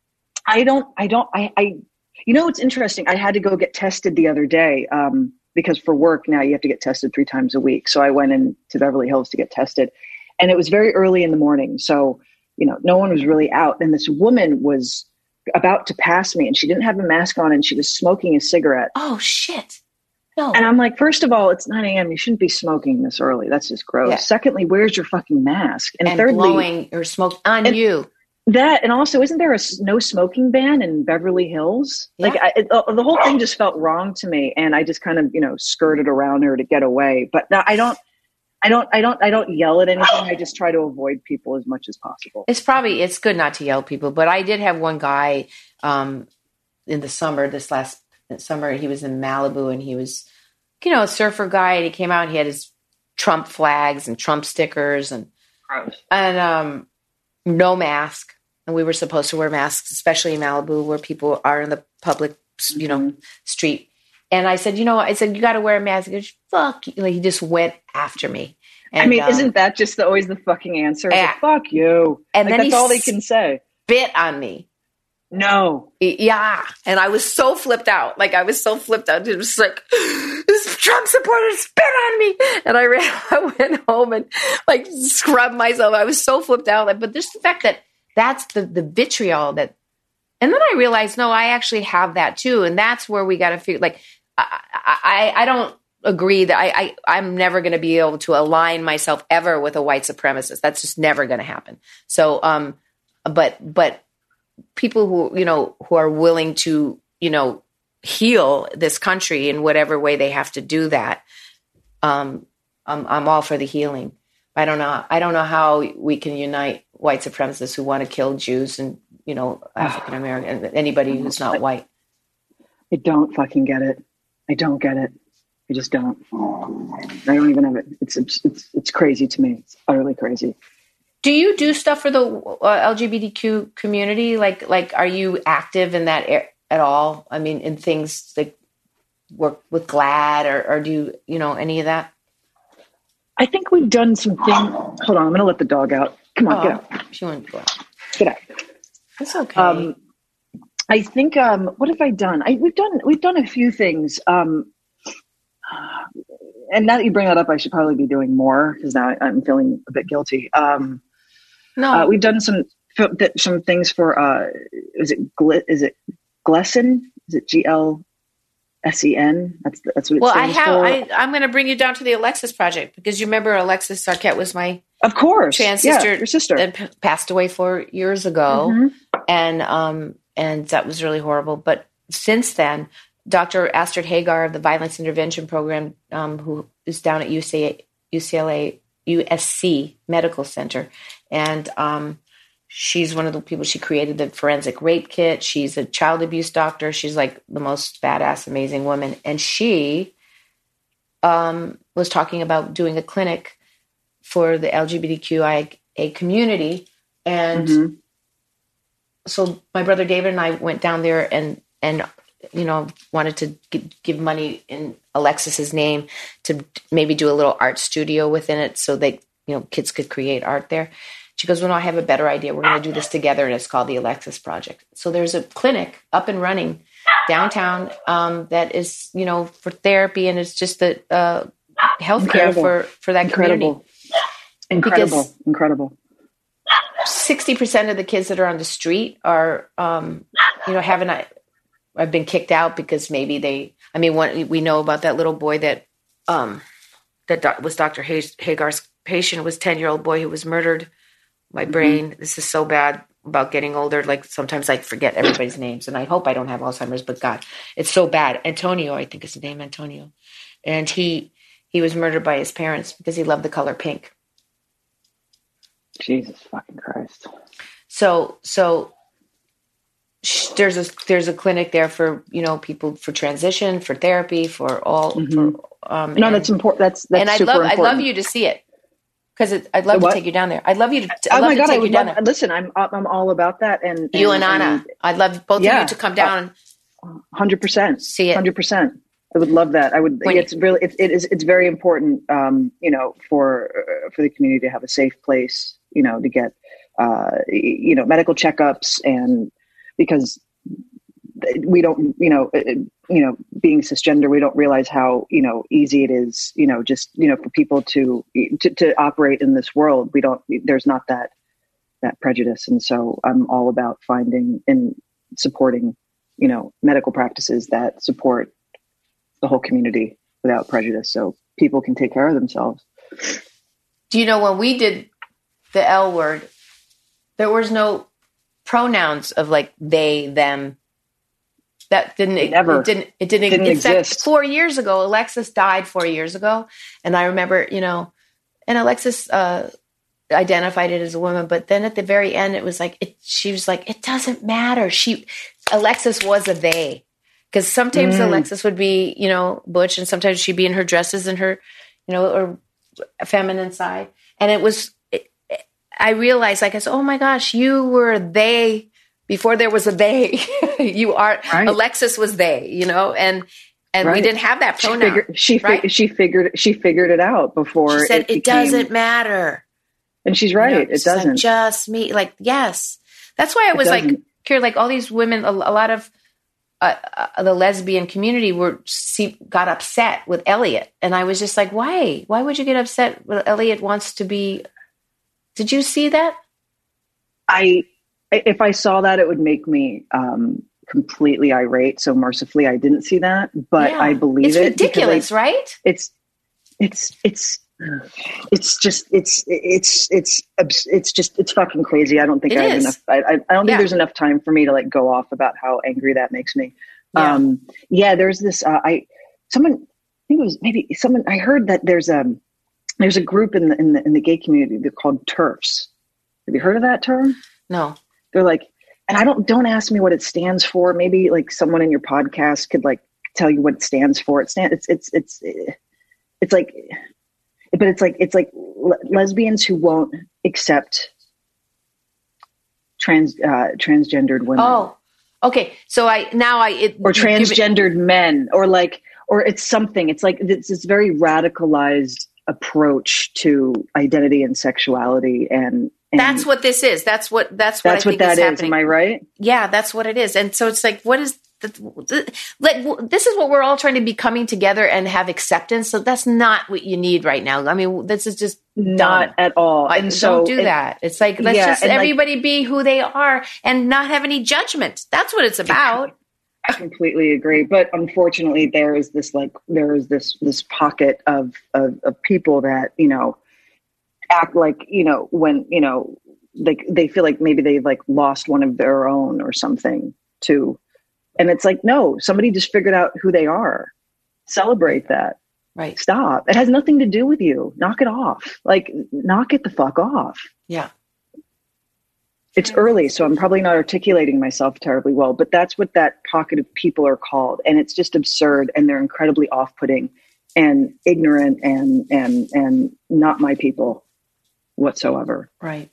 I don't, I don't, I, I, you know, it's interesting. I had to go get tested the other day um, because for work now you have to get tested three times a week. So I went in to Beverly Hills to get tested, and it was very early in the morning. So, you know, no one was really out. And this woman was about to pass me, and she didn't have a mask on, and she was smoking a cigarette.
Oh, shit. No.
And I'm like, first of all, it's nine a.m. You shouldn't be smoking this early. That's just gross. Yeah. Secondly, where's your fucking mask?
And, and thirdly, blowing or smoke on you.
That, and also, isn't there a no smoking ban in Beverly Hills? Yeah. Like, I, it, the whole thing just felt wrong to me, and I just kind of, you know, skirted around her to get away. But I don't, I don't, I don't, I don't yell at anything. I just try to avoid people as much as possible.
It's probably it's good not to yell at people, but I did have one guy um, in the summer, this last summer. He was in Malibu, and he was, you know, a surfer guy, and he came out and he had his Trump flags and Trump stickers and
Gross.
and um, no mask. And we were supposed to wear masks, especially in Malibu, where people are in the public, you know, mm-hmm. street. And I said, you know, I said, you got to wear a mask. He goes, fuck. Like, he just went after me. And,
I mean,
um,
isn't that just the, always the fucking answer? Yeah. Like, fuck you.
And
like,
then
that's all they can say.
Spit on me.
No.
Yeah. And I was so flipped out. Like, I was so flipped out. It was like, this Trump supporter spit on me. And I ran, I went home and like scrubbed myself. I was so flipped out. Like, but just the fact that that's the, the vitriol that, and then I realized, no, I actually have that too. And that's where we got to figure, like, I, I, I don't agree that I, I, I'm never going to be able to align myself ever with a white supremacist. That's just never going to happen. So, um, but, but people who, you know, who are willing to, you know, heal this country in whatever way they have to do that. Um, I'm, I'm all for the healing. I don't know. I don't know how we can unite white supremacists who want to kill Jews and, you know, African American, anybody who's not white.
I don't fucking get it. I don't get it. I just don't. I don't even have it. It's it's it's crazy to me. It's utterly crazy.
Do you do stuff for the uh, L G B T Q community? Like like, are you active in that er- at all? I mean, in things like work with GLAAD or, or do you, you know, any of that?
I think we've done some things. Hold on, I'm going to let the dog out. Come on,
oh,
get out.
She wants to go out.
Get out.
That's okay.
Um, I think, um, what have I done? I, we've done, we've done a few things. Um, and now that you bring that up, I should probably be doing more because now I'm feeling a bit guilty. Um,
no,
uh, we've done some, some things for, uh, is it, is it Gleason? Is it G L S E N? That's, that's what it
well, I
stands
have,
for.
I, I'm going to bring you down to the Alexis Project because you remember Alexis Arquette was my
of course
trans
yeah,
sister,
your sister
that p- passed away four years ago.
Mm-hmm.
And, um, and that was really horrible. But since then, Doctor Astrid Hagar of the Violence Intervention Program, um, who is down at U C L A, U C L A, U S C Medical Center. And um, she's one of the people, she created the forensic rape kit. She's a child abuse doctor. She's like the most badass, amazing woman. And she um, was talking about doing a clinic for the L G B T Q I A community. And mm-hmm. so my brother David and I went down there and, and, you know, wanted to g- give money in Alexis's name to maybe do a little art studio within it so they, you know, kids could create art there. She goes, well, no, I have a better idea. We're going to do this together. And it's called the Alexis Project. So there's a clinic up and running downtown um, that is, you know, for therapy. And it's just the uh, healthcare for, for that
Incredible.
community.
Incredible.
Because
Incredible.
sixty percent of the kids that are on the street are, um, you know, having a, I've been kicked out because maybe they, I mean, one, we know about that little boy that, um, that doc, was Doctor Hagar's patient, was ten year old boy who was murdered. My mm-hmm. brain, this is so bad about getting older. Like sometimes I forget everybody's names and I hope I don't have Alzheimer's, but God, it's so bad. Antonio, I think is his name, Antonio. And he, he was murdered by his parents because he loved the color pink.
Jesus fucking Christ.
So, so, there's a there's a clinic there for, you know, people for transition, for therapy, for all.
Mm-hmm.
For, um,
no,
and,
that's important. That's that's
and I'd
super
love
important.
I'd love you to see it because I'd love to take you down there. I'd love you to. I'd
oh
love
my
to
god,
take
I would
you down
love,
there.
listen. I'm I'm all about that. And, and
you and Anna,
and,
I'd love both
yeah,
of you to come down.
Hundred percent.
See it.
Hundred percent. I would love that. I would.
When
it's really. It, it is. It's very important. Um, you know, for uh, for the community to have a safe place. You know, to get. Uh, you know, medical checkups, and because we don't, you know, you know, being cisgender, we don't realize how, you know, easy it is, you know, just, you know, for people to, to, to operate in this world. We don't, there's not that, that prejudice. And so I'm all about finding and supporting, you know, medical practices that support the whole community without prejudice. So people can take care of themselves.
Do you know when we did the L word, there was no pronouns of like they, them. That didn't it,
Never.
it didn't it didn't,
didn't exist.
Fact, four years ago, Alexis died four years ago, and I remember, you know, and Alexis uh, identified it as a woman, but then at the very end, it was like it, she was like, it doesn't matter. She Alexis was a they, because sometimes mm. Alexis would be, you know, butch, and sometimes she'd be in her dresses and her, you know, or feminine side, and it was. It, I realized, like I said, oh my gosh, you were they. Before there was a they, you are right. Alexis was they, you know, and and right. we didn't have that pronoun.
She figured she, right? she figured she figured it out before.
She said
it,
it
became,
doesn't matter,
and she's right. You know, it doesn't.
Like, just me, like yes. That's why I was like, here, like all these women, a, a lot of uh, uh, the lesbian community were see, got upset with Elliot, and I was just like, why? Why would you get upset? Well, Elliot wants to be. Did you see that?
I. If I saw that, it would make me um, completely irate. So mercifully, I didn't see that, but yeah. I believe
it's
it.
It's ridiculous,
I,
right?
It's, it's, it's, it's just, it's, it's, it's, it's just, it's fucking crazy. I don't think
it
I have
is.
enough. I, I don't think
yeah.
there's enough time for me to like go off about how angry that makes me.
Yeah.
Um, yeah. There's this. Uh, I someone. I think it was maybe someone. I heard that there's a there's a group in the in the in the gay community. They're called TERFs. Have you heard of that term?
No.
They're like, and I don't, don't ask me what it stands for. Maybe like someone in your podcast could like tell you what it stands for. It stands, it's, it's, it's, it's like, but it's like, it's like le- lesbians who won't accept trans, uh, transgendered women.
Oh, okay. So I, now I, it,
or transgendered it, men or like, or it's something, it's like, it's this very radicalized approach to identity and sexuality. And, And
that's what this is. That's what, that's what
that's
I think
what that
is
is.
happening.
Am I right?
Yeah, that's what it is. And so it's like, what is the, like, this is what we're all trying to be coming together and have acceptance. So that's not what you need right now. I mean, this is just
not
dumb.
at all.
Like,
and so
don't do
and,
that. It's like, let's
yeah,
just
and
everybody
like,
be who they are and not have any judgment. That's what it's about.
I completely agree. But unfortunately, there is this like there is this this pocket of, of of people that, you know, act like, you know, when, you know, they they feel like maybe they've like lost one of their own or something too. And it's like, no, somebody just figured out who they are. Celebrate that.
Right.
Stop. It has nothing to do with you. Knock it off. Like, knock it the fuck off.
Yeah.
It's early, so I'm probably not articulating myself terribly well, but that's what that pocket of people are called. And it's just absurd, and they're incredibly off-putting and ignorant and and and not my people whatsoever.
Right.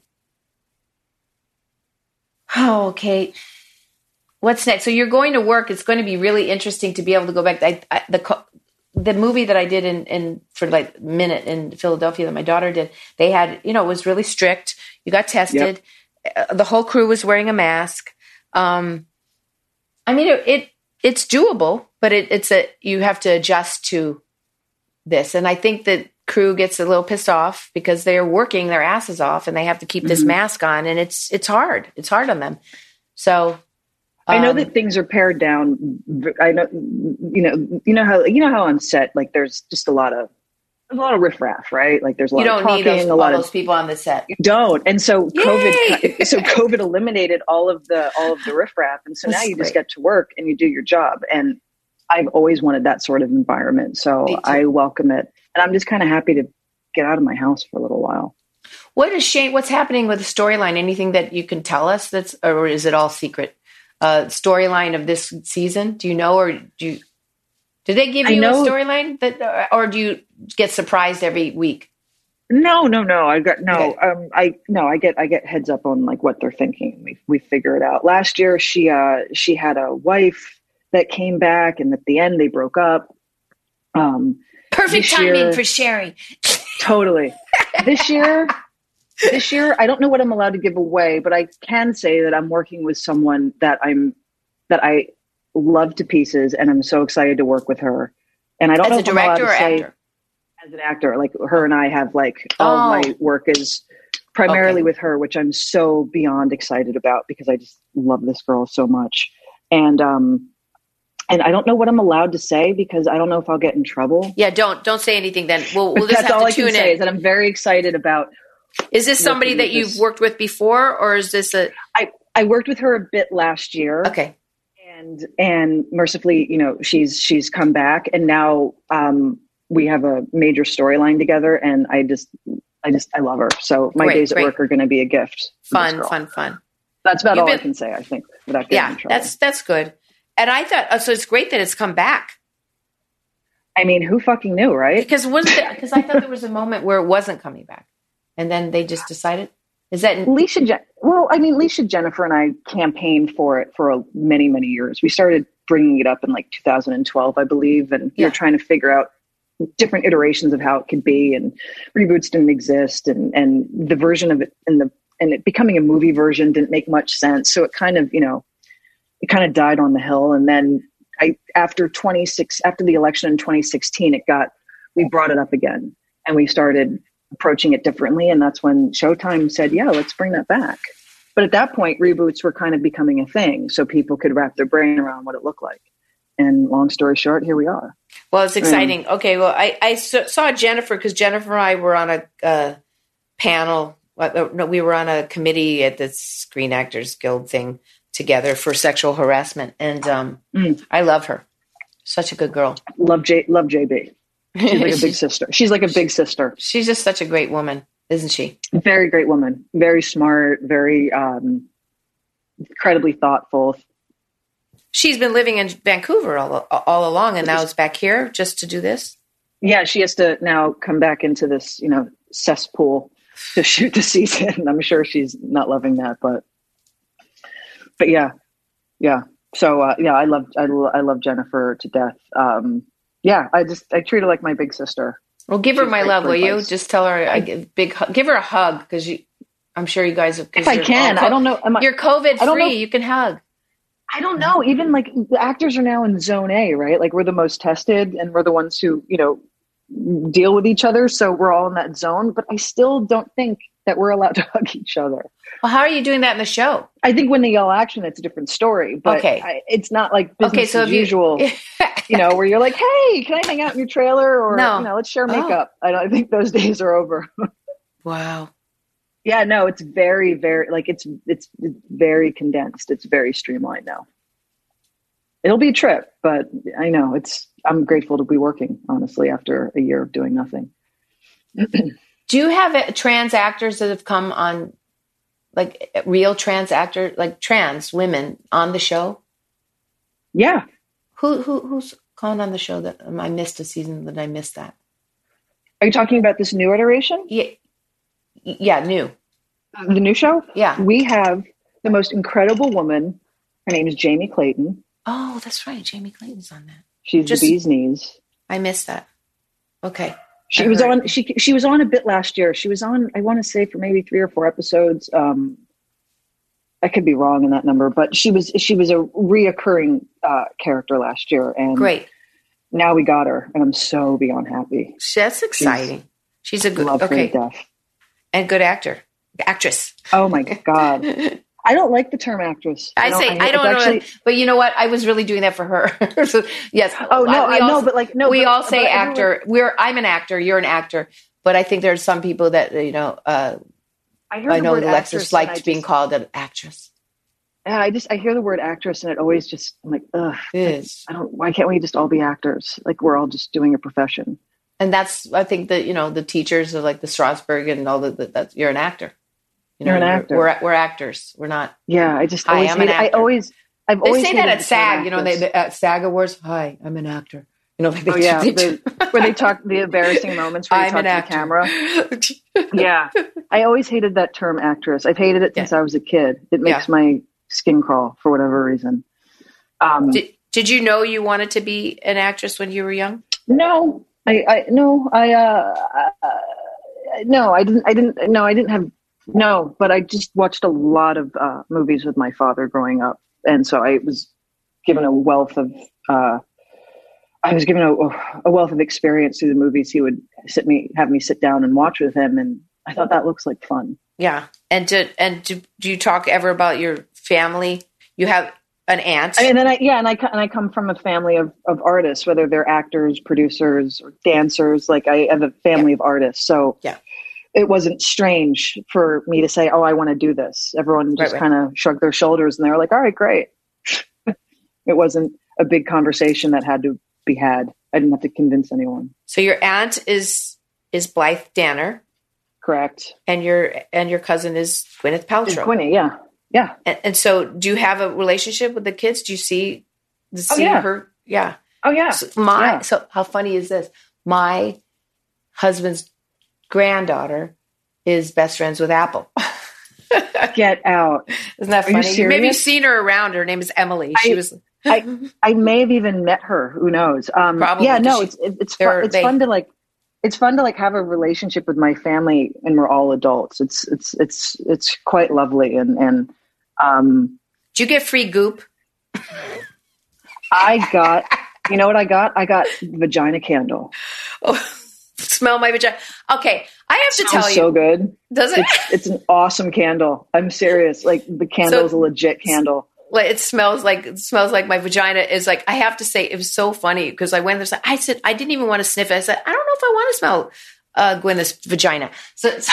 Oh, Kate. What's next? So you're going to work. It's going to be really interesting to be able to go back. I, I, the the movie that I did in, in for like a minute in Philadelphia that my daughter did, they had, you know, it was really strict. You got tested. Yep. The whole crew was wearing a mask. Um, I mean, it, it it's doable, but it, it's a you have to adjust to this. And I think that crew gets a little pissed off because they're working their asses off and they have to keep this mm-hmm. mask on, and it's it's hard. It's hard on them. So um,
I know that things are pared down. I know, you know, you know how you know how on set, like there's just a lot of. There's a lot of riffraff, right? Like there's a lot
you don't
of talking,
need those,
a lot
all
of
those people on the set.
You don't, and so
Yay!
COVID, so COVID eliminated all of the all of the riffraff, and so
That's
now you
great.
just get to work and you do your job. And I've always wanted that sort of environment, so I welcome it, and I'm just kind of happy to get out of my house for a little while.
What is Shane? What's happening with the storyline? Anything that you can tell us? That's or is it all secret? Uh, storyline of this season? Do you know, or do you? Did they give you a storyline that, or do you get surprised every week?
No, no, no. I got no. Okay. Um, I no. I get I get heads up on like what they're thinking. We we figure it out. Last year, she uh she had a wife that came back, and at the end they broke up. Um,
Perfect timing year, for Sherry.
Totally. This year, this year, I don't know what I'm allowed to give away, but I can say that I'm working with someone that I'm that I. love to pieces, and I'm so excited to work with her. And I don't
as
know
a
if
director
I'm allowed to
or
say,
actor.
As an actor, like her and I have like all
oh.
of my work is primarily
okay.
with her, which I'm so beyond excited about because I just love this girl so much. And um, and I don't know what I'm allowed to say because I don't know if I'll get in trouble.
Yeah, don't don't say anything. Then we'll we'll just
That's
have
all
to
I
tune
can say
in.
is that I'm very excited about.
Is this somebody that you've this. worked with before, or is this a?
I I worked with her a bit last year.
Okay.
And and mercifully, you know, she's she's come back, and now um, we have a major storyline together, and I just I just I love her. So my
great,
days
great.
at work are going to be a gift.
Fun, fun, fun.
That's about
You've
all
been,
I can say. I think without getting
yeah,
in trouble.
that's that's good. And I thought oh, so. It's great that it's come back.
I mean, who fucking knew, right?
Because wasn't because I thought there was a moment where it wasn't coming back, and then they just decided. Is that in-
Leisha? Je- well, I mean, Leisha, Jennifer, and I campaigned for it for a, many, many years. We started bringing it up in like two thousand twelve, I believe, and we
yeah.
were trying to figure out different iterations of how it could be. And reboots didn't exist, and and the version of it and the and it becoming a movie version didn't make much sense. So it kind of, you know, it kind of died on the hill. And then I after twenty-six after the election in twenty sixteen, it got we brought it up again, and we started approaching it differently. And that's when Showtime said, yeah, let's bring that back. But at that point, reboots were kind of becoming a thing, so people could wrap their brain around what it looked like. And long story short, here we are.
Well, it's exciting. Um, okay, well, I, I saw Jennifer because Jennifer and I were on a uh, panel. Uh, no, we were on a committee at the Screen Actors Guild thing together for sexual harassment. And um, mm. I love her. Such a good girl.
Love J. Love J B. She's like a big sister. She's like a big sister.
She's just such a great woman, isn't she?
Very great woman. Very smart. Very um, incredibly thoughtful.
She's been living in Vancouver all all along, and now is back here just to do this.
Yeah, she has to now come back into this, you know, cesspool to shoot the season. I'm sure she's not loving that, but but yeah, yeah. So uh, yeah, I love I, lo- I love Jennifer to death. Um, Yeah, I just I treat her like my big sister.
Well, give her She's my love, will advice. You? Just tell her I give big give her a hug because you. I'm sure you guys have.
If I can, I don't know. Am I,
you're COVID free. You can hug.
I don't know. Even like the actors are now in zone A, right? Like we're the most tested and we're the ones who, you know, deal with each other. So we're all in that zone, but I still don't think that we're allowed to hug each other.
Well, how are you doing that in the show?
I think when they yell action, it's a different story, but
okay.
I, it's not like business
okay, so
as
you,
usual, you know, where you're like, hey, can I hang out in your trailer? Or,
no.
you know, let's share makeup. Oh. I don't I think those days are over.
Wow.
Yeah, no, it's very, very, like it's, it's, it's very condensed. It's very streamlined now. It'll be a trip, but I know it's, I'm grateful to be working, honestly, after a year of doing nothing.
Do you have trans actors that have come on, like real trans actors, like trans women on the show?
Yeah.
Who, who, who's gone on the show that um, I missed a season that I missed that?
Are you talking about this new iteration?
Yeah. Yeah. New.
The new show?
Yeah.
We have the most incredible woman. Her name is Jamie Clayton.
Oh, that's right. Jamie Clayton's on that.
She's
Just,
the bee's knees.
I missed that. Okay.
She
I
was
heard.
on, she, she was on a bit last year. She was on, I want to say for maybe three or four episodes. Um, I could be wrong in that number, but she was, she was a reoccurring uh, character last year. And
great.
Now we got her and I'm so beyond happy.
That's exciting. She's, She's a good,
love
okay.
her to death.
And good actor, actress.
Oh my God. I don't like the term actress.
I,
I
say I, I don't know, actually, but you know what? I was really doing that for her. So, yes.
Oh no, I,
I
know,
all,
but like no,
we
but,
all say
but
actor.
everyone,
We're I'm an actor. You're an actor. But I think there's some people that you know. Uh,
I, hear
I know
Alexis
liked
just,
being called an actress.
Yeah, I just I hear the word actress and it always just I'm like ugh.
It is.
I don't. Why can't we just all be actors? Like we're all just doing a profession.
And that's I think that you know the teachers of like the Strasberg and all the, the that you're an actor. You know,
You're an actor.
We're, we're actors. We're not.
Yeah, I just
Hi,
always
I'm an
hated, I
actor.
always I've
they
always
say
hated
that at
the
SAG.
term
You know, they,
actress.
they at SAG Awards. Hi, I'm an actor. You know, like they,
oh yeah,
they,
the, where they talk the embarrassing moments where you
I'm
talk
an
to
actor.
the camera. Yeah, I always hated that term actress. I've hated it since
yeah.
I was a kid. It makes
yeah.
my skin crawl for whatever reason. Um,
did, did you know you wanted to be an actress when you were young?
No, I, I no, I, uh, uh, no, I didn't, I didn't, no, I didn't have, no, but I just watched a lot of uh, movies with my father growing up. And so I was given a wealth of, uh, I was given a, a wealth of experience through the movies. He would sit me, have me sit down and watch with him. And I thought that looks like fun.
Yeah. And did, and do, do you talk ever about your family? You have an aunt.
I mean, then I, yeah. And I, and I come from a family of, of artists, whether they're actors, producers, or dancers. Like I have a family yeah. of artists. So
yeah.
it wasn't strange for me to say, oh, I want to do this. Everyone just
right, right.
kind of shrugged their shoulders and they were like, all right, great. It wasn't a big conversation that had to be had. I didn't have to convince anyone.
So your aunt is, is Blythe Danner.
Correct.
And your, and your cousin is Gwyneth Paltrow.
Gwyneth, yeah. Yeah.
And, and so do you have a relationship with the kids? Do you see, do you see
oh, yeah.
her? Yeah.
Oh yeah.
So my,
yeah.
so how funny is this? My husband's granddaughter is best friends with Apple.
Get out.
Isn't that
Are
funny?
you
You maybe seen her around. Her name is Emily. She
I,
was,
I, I may have even met her. Who knows? Um,
Probably.
Yeah, no,
she,
it's, it's, fun, it's they, fun to like, it's fun to like have a relationship with my family and we're all adults. It's, it's, it's, it's quite lovely. And, and, um,
did you get free goop?
I got, you know what I got? I got vagina candle.
Oh, smell my vagina. Okay. I have to tell you.
So good.
Does it?
It's, it's an awesome candle. I'm serious. Like the candle so, is a legit candle.
It smells like, it smells like my vagina is like, I have to say it was so funny because I went there. I said, I didn't even want to sniff it. I said, I don't know if I want to smell uh, Gwyneth's vagina. So it's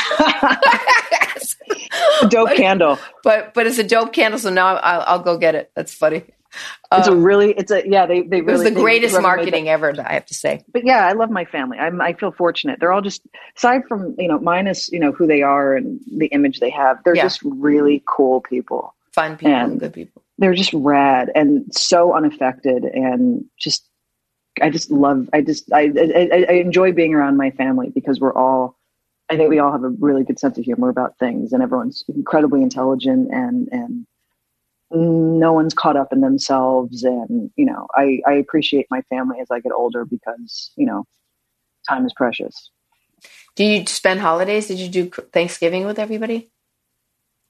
a dope
but,
candle,
but, but it's a dope candle. So now I'll, I'll go get it. That's funny.
It's
um,
a really, it's a, yeah, they, they really,
it was the greatest
they
marketing ever, I have to say.
But yeah, I love my family. I'm, I feel fortunate. They're all just, aside from, you know, minus, you know, who they are and the image they have, they're yeah. just really cool people.
Fun people,
and
good people.
They're just rad and so unaffected and just, I just love, I just, I, I, I enjoy being around my family because we're all, I think we all have a really good sense of humor about things and everyone's incredibly intelligent and, and no one's caught up in themselves. And, you know, I, I appreciate my family as I get older because, you know, time is precious.
Do you spend holidays? Did you do Thanksgiving with everybody?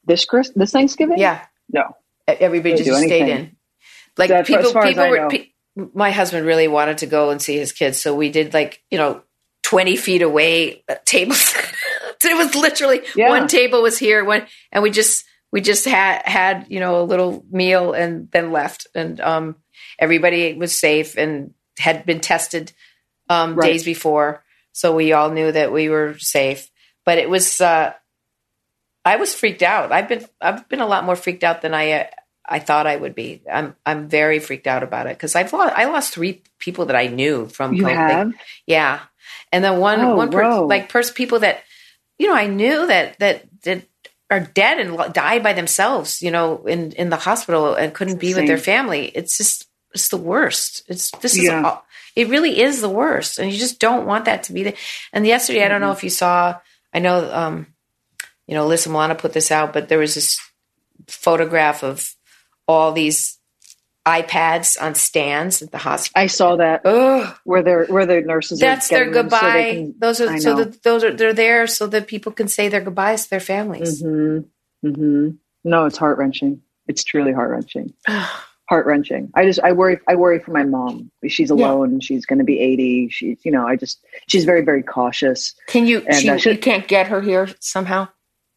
This Chris, this Thanksgiving?
Yeah.
No.
Everybody just stayed in. Like
That-
people,
as far as
people
I
were,
know.
pe- my husband really wanted to go and see his kids. So we did like, you know, twenty feet away uh, tables. It was literally
Yeah.
one table was here, one, and we just, we just had, had, you know, a little meal and then left. And, um, everybody was safe and had been tested, um,
Right.
days before. So we all knew that we were safe, but it was, uh, I was freaked out. I've been, I've been a lot more freaked out than I, uh, I thought I would be. I'm, I'm very freaked out about it because I've lost, I lost three people that I knew from
You
COVID.
have?
Yeah. And then one,
Oh,
one person,
whoa.
like person, people that, you know, I knew that, that, that are dead and lo- died by themselves, you know, in, in the hospital and couldn't be with their
Insane.
family. It's just, it's the worst. It's, this
Yeah.
is, all, it really is the worst. And you just don't want that to be there. And yesterday, I don't know if you saw, I know, um, you know, Alyssa Milano put this out, but there was this photograph of all these iPads on stands at the hospital.
I saw that
Ugh.
where they're where the nurses.
That's
are
their
getting them so they
goodbye.
can-
those
I
are so
know.
that those are they're there so that people can say their goodbyes to their families.
Mm-hmm. Mm-hmm. No, it's heart wrenching. It's truly heart wrenching. Heart wrenching. I just I worry. I worry for my mom. She's alone. She's going to be eighty. She's you know. I just she's very very cautious.
Can you?
And,
She,
uh, she-
you can't get her here somehow.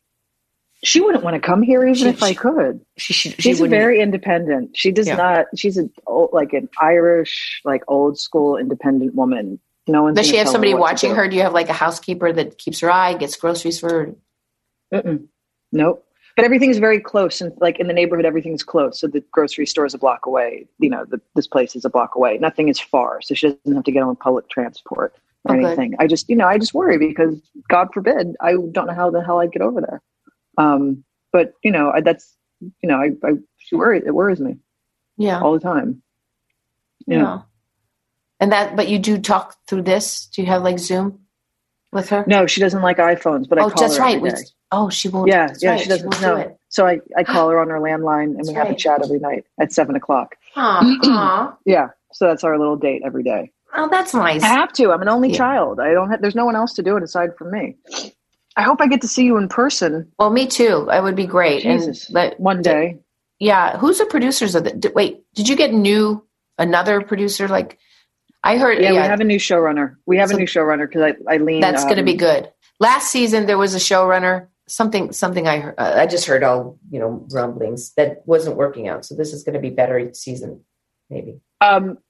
She wouldn't want to come here even
She-
if I
she-
could.
She, she, she
She's
wouldn't-
very independent. She does
Yeah.
not. She's a old, like an Irish, like old school independent woman. No one's.
Does she
gonna
have
tell
somebody
her what to
watching
do.
her? Do you have like a housekeeper that keeps her eye, gets groceries for her?
Mm-mm. Nope. But everything's very close, and like in the neighborhood, everything's close. So the grocery store is a block away. You know, the, this place is a block away. Nothing is far, so she doesn't have to get on public transport or
Oh, good.
anything. I just, you know, I just worry because God forbid, I don't know how the hell I'd get over there. Um, but you know, I, that's, you know, I, I she worries. It worries me
Yeah.
all the time.
yeah.
Yeah.
And that, but you do talk through this? Do you have like Zoom with her?
No, she doesn't like iPhones, but I
Oh,
call
that's
her
right.
every
We,
day.
oh, she won't.
Yeah,
that's
yeah,
right.
she doesn't
won't
know.
do it.
So I, I call her on her landline and
That's
we have a
right.
chat every night at seven o'clock.
Aw, aw.
Yeah. So that's our little date every day.
Oh, that's nice.
I have to. I'm an only
Yeah.
child. I don't have, there's no one else to do it aside from me. I hope I get to see you in person
Well, me too. It would be great.
Jesus.
And but
one day.
yeah, who's the producers of it? Wait, did you get new another producer? Like I heard.
Yeah, we have a new showrunner. We have
So-
a new showrunner because I, Eileen.
That's going to
um,
be good. Last season there was a showrunner. Something, something I heard. Uh, I just heard all you know rumblings that wasn't working out. So this is going to be better each season, maybe.
Um,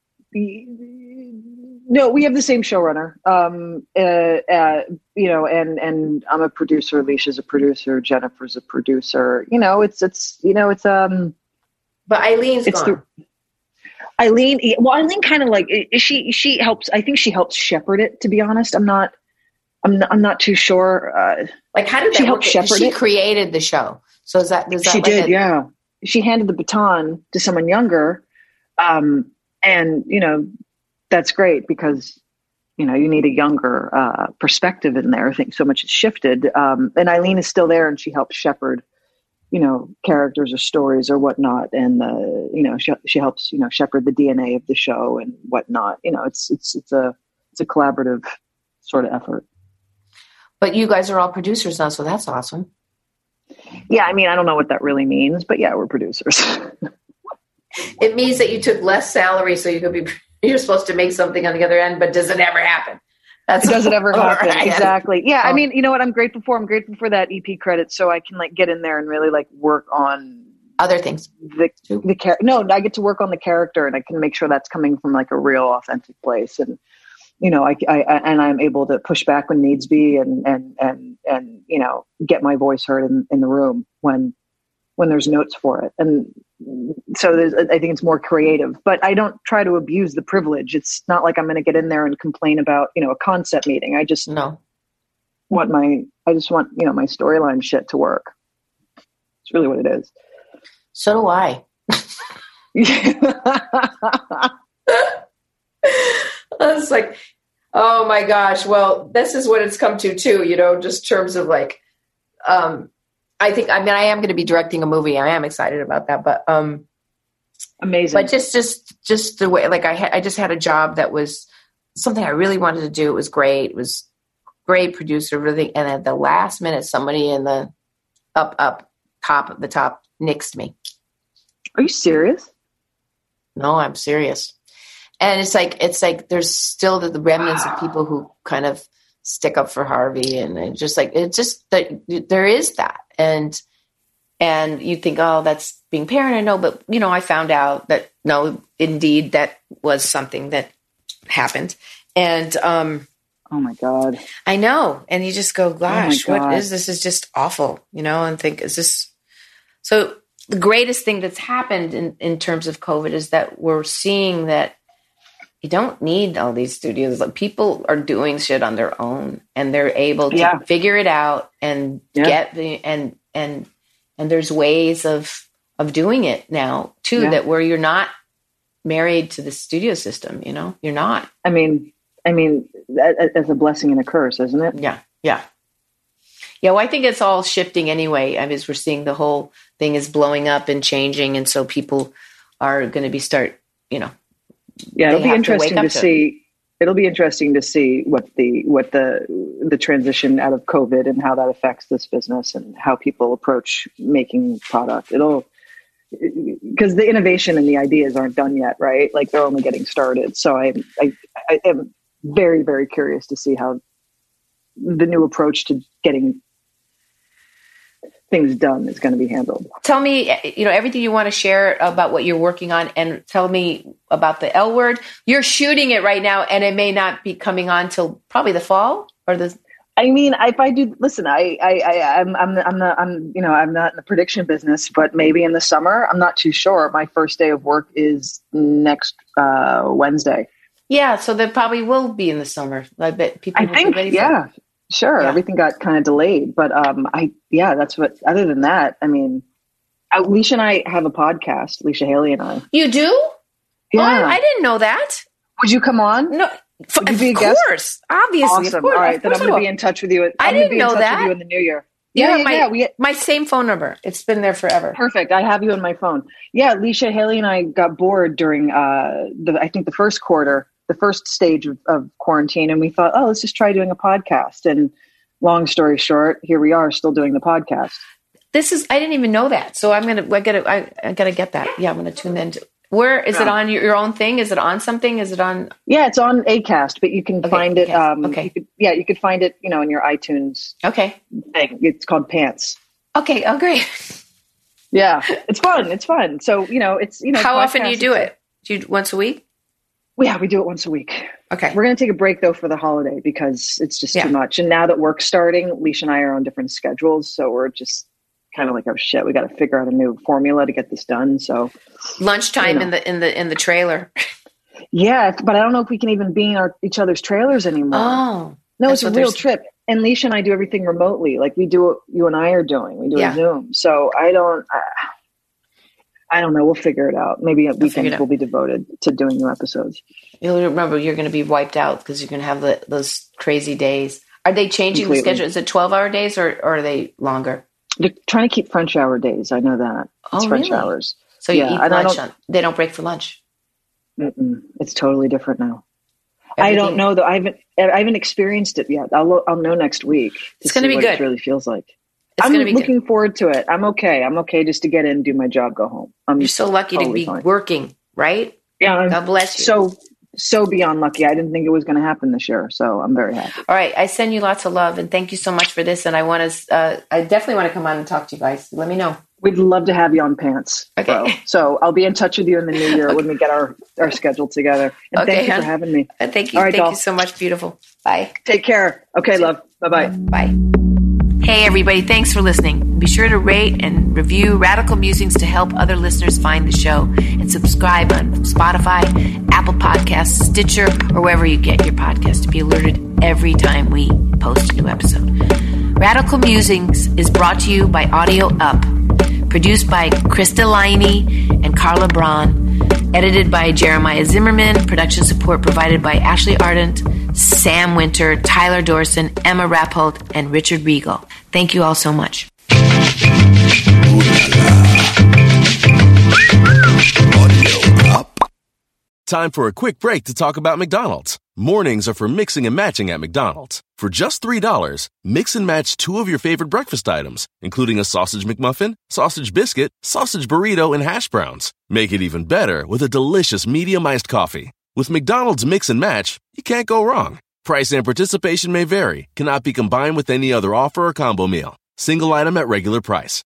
no, we have the same showrunner. Um, uh, uh, you know, and and I'm a producer. Alicia's a producer. Jennifer's a producer. You know, it's it's you know it's um.
But Eileen's
It's
gone.
the- Eileen, well, Eileen kind of like she she helps. I think she helps shepherd it. To be honest, I'm not. I'm not, I'm not too sure. Uh,
like how did that
she
work?
helped shepherd
She
it.
created the show. So is that? Is that
she
like
did,
a-
yeah. She handed the baton to someone younger, um, and you know that's great because you know you need a younger uh, perspective in there. I think so much has shifted, um, and Eileen is still there, and she helps shepherd, you know, characters or stories or whatnot, and uh, you know she she helps you know shepherd the D N A of the show and whatnot. You know, it's it's it's a it's a collaborative sort of effort.
But you guys are all producers now, so that's awesome.
Yeah, I mean, I don't know what that really means, but yeah, we're producers.
It means that you took less salary, so you could be. You're supposed to make something on the other end, but does it ever happen? That's
Does it ever
all
happen?
right.
Exactly. Yeah. I
Oh.
mean, you know what I'm grateful for? I'm grateful for that E P credit so I can like get in there and really like work on
Other things.
the, the character. No, I get to work on the character and I can make sure that's coming from like a real authentic place. And, you know, I, I, I and I'm able to push back when needs be and, and, and, and, you know, get my voice heard in, in the room when, when there's notes for it. And so there's, I think it's more creative, but I don't try to abuse the privilege. It's not like I'm going to get in there and complain about, you know, a concept meeting. I just
No.
want my, I just want, you know, my storyline shit to work. It's really what it is.
So do I. It's like, oh my gosh. Well, this is what it's come to too, you know, just terms of like, um, I think, I mean, I am going to be directing a movie. I am excited about that, but, um,
Amazing.
but just, just, just the way, like I had, I just had a job that was something I really wanted to do. It was great. It was great producer, everything. And at the last minute, somebody in the up, up top, the top nixed me.
Are you serious?
No, I'm serious. And it's like, it's like, there's still the, the remnants wow. of people who kind of stick up for Harvey, and it just like, it's just that there is that. And, and you think, oh, that's being paranoid. No, but you know, I found out that no, indeed, that was something that happened. And, um,
oh my God,
I know. And you just go, gosh,
oh
what is this? Is just awful, you know, and think, is this, so the greatest thing that's happened in, in terms of COVID is that we're seeing that you don't need all these studios. Like, people are doing shit on their own, and they're able to yeah. figure it out and yeah. get the, and, and, and there's ways of, of doing it now too, yeah. that where you're not married to the studio system, you know, you're not.
I mean, I mean, that, that's a blessing and a curse, isn't it?
Yeah. Yeah. Yeah. Well, I think it's all shifting anyway. I mean, as we're seeing, the whole thing is blowing up and changing. And so people are going to be start, you know,
yeah, it'll be interesting to, to see. It'll be interesting to see what the what the the transition out of COVID and how that affects this business and how people approach making product. It'll, because the innovation and the ideas aren't done yet, right? Like, they're only getting started. So I I, I am very very curious to see how the new approach to getting things done is going to be handled.
Tell me, you know, everything you want to share about what you're working on, and tell me about the L Word. You're shooting it right now, and it may not be coming on till probably the fall or the.
I mean, if I do, listen, I, I, I I'm, I'm, I'm not, I'm, you know, I'm not in the prediction business, but maybe in the summer, I'm not too sure. My first day of work is next uh, Wednesday.
Yeah, so that probably will be in the summer. I bet people.
I
will
think,
be ready
yeah.
For it.
Sure.
Yeah.
Everything got kind of delayed, but, um, I, yeah, that's what, other than that, I mean, Alicia and I have a podcast, Alicia Haley and I.
You do?
Yeah.
Oh, I, I didn't know that.
Would you come on?
No, for,
Would you be
of
a guest?
course. Obviously.
Awesome.
Of course,
all right. Then I'm going to be in touch with you. I'm
I didn't
be
know
in touch
that.
with you in the new year.
Yeah,
Yeah, yeah,
my,
yeah. We,
my same phone number. It's been there forever.
Perfect. I have you on my phone. Yeah. Alicia Haley and I got bored during, uh, the, I think the first quarter, the first stage of, of quarantine. And we thought, oh, let's just try doing a podcast. And long story short, here we are still doing the podcast.
This is, I didn't even know that. So I'm going to, I gotta, I, I gotta get that. Yeah. I'm going to tune in. To, where is yeah. it on your, your own thing? Is it on something? Is it on?
Yeah, it's on Acast, but you can okay, find it. Um,
okay.
You could, yeah, you could find it, you know, in your iTunes.
Okay.
Thing. It's called Pants.
Okay. Oh, great.
Yeah. It's fun. It's fun. So, you know, it's, you know,
how often do you do it? Do you once a week?
Yeah, we do it once a week.
Okay.
We're going to take a break, though, for the holiday because it's just
yeah.
too much. And now that work's starting, Leisha and I are on different schedules. So we're just kind of like, oh, shit, we got to figure out a new formula to get this done. So
lunchtime
you know.
in the in the in the trailer.
Yeah, but I don't know if we can even be in our each other's trailers anymore.
Oh.
No, it's a real trip. And Leisha and I do everything remotely. Like we do what you and I are doing. We do yeah. a Zoom. So I don't... I, I don't know. We'll figure it out. Maybe at weekends will be devoted to doing new episodes.
You'll remember you're going to be wiped out because you're going to have the, those crazy days. Are they changing Completely. the schedule? Is it twelve hour days or, or are they longer?
They're trying to keep French hour days. I know that. It's
oh,
French
really?
hours.
So you yeah, eat lunch. Don't, on, they don't break for lunch.
Mm-mm. It's totally different now. Everything. I don't know though. I haven't. I haven't experienced it yet. I'll. I'll know next week.
It's going to be
what
good.
It really feels like.
It's
I'm
be
looking
good.
forward to it. I'm okay. I'm okay just to get in, do my job, go home. I'm
You're so lucky
totally
to be
fine.
working, right?
Yeah. I'm
God bless you.
So, so beyond lucky. I didn't think it was going to happen this year. So I'm very happy.
All right. I send you lots of love and thank you so much for this. And I want to, uh, I definitely want to come on and talk to you guys. Let me know.
We'd love to have you on Pants.
Okay.
Bro. So I'll be in touch with you in the new year okay. when we get our, our schedule together. And
okay,
thank you
huh?
for having me.
Uh, thank you. Right, thank doll. you so much. Beautiful. Bye.
Take care. Okay, love. Bye-bye.
Bye. Hey, everybody. Thanks for listening. Be sure to rate and review Radical Musings to help other listeners find the show. And subscribe on Spotify, Apple Podcasts, Stitcher, or wherever you get your podcast to be alerted every time we post a new episode. Radical Musings is brought to you by Audio Up. Produced by Krista Liney and Carla Braun. Edited by Jeremiah Zimmerman. Production support provided by Ashley Ardent, Sam Winter, Tyler Dorson, Emma Rappold, and Richard Regal. Thank you all so much.
Time for a quick break to talk about McDonald's. Mornings are for mixing and matching at McDonald's. For just three dollars, mix and match two of your favorite breakfast items, including a sausage McMuffin, sausage biscuit, sausage burrito, and hash browns. Make it even better with a delicious medium iced coffee. With McDonald's Mix and Match, you can't go wrong. Price and participation may vary, cannot be combined with any other offer or combo meal. Single item at regular price.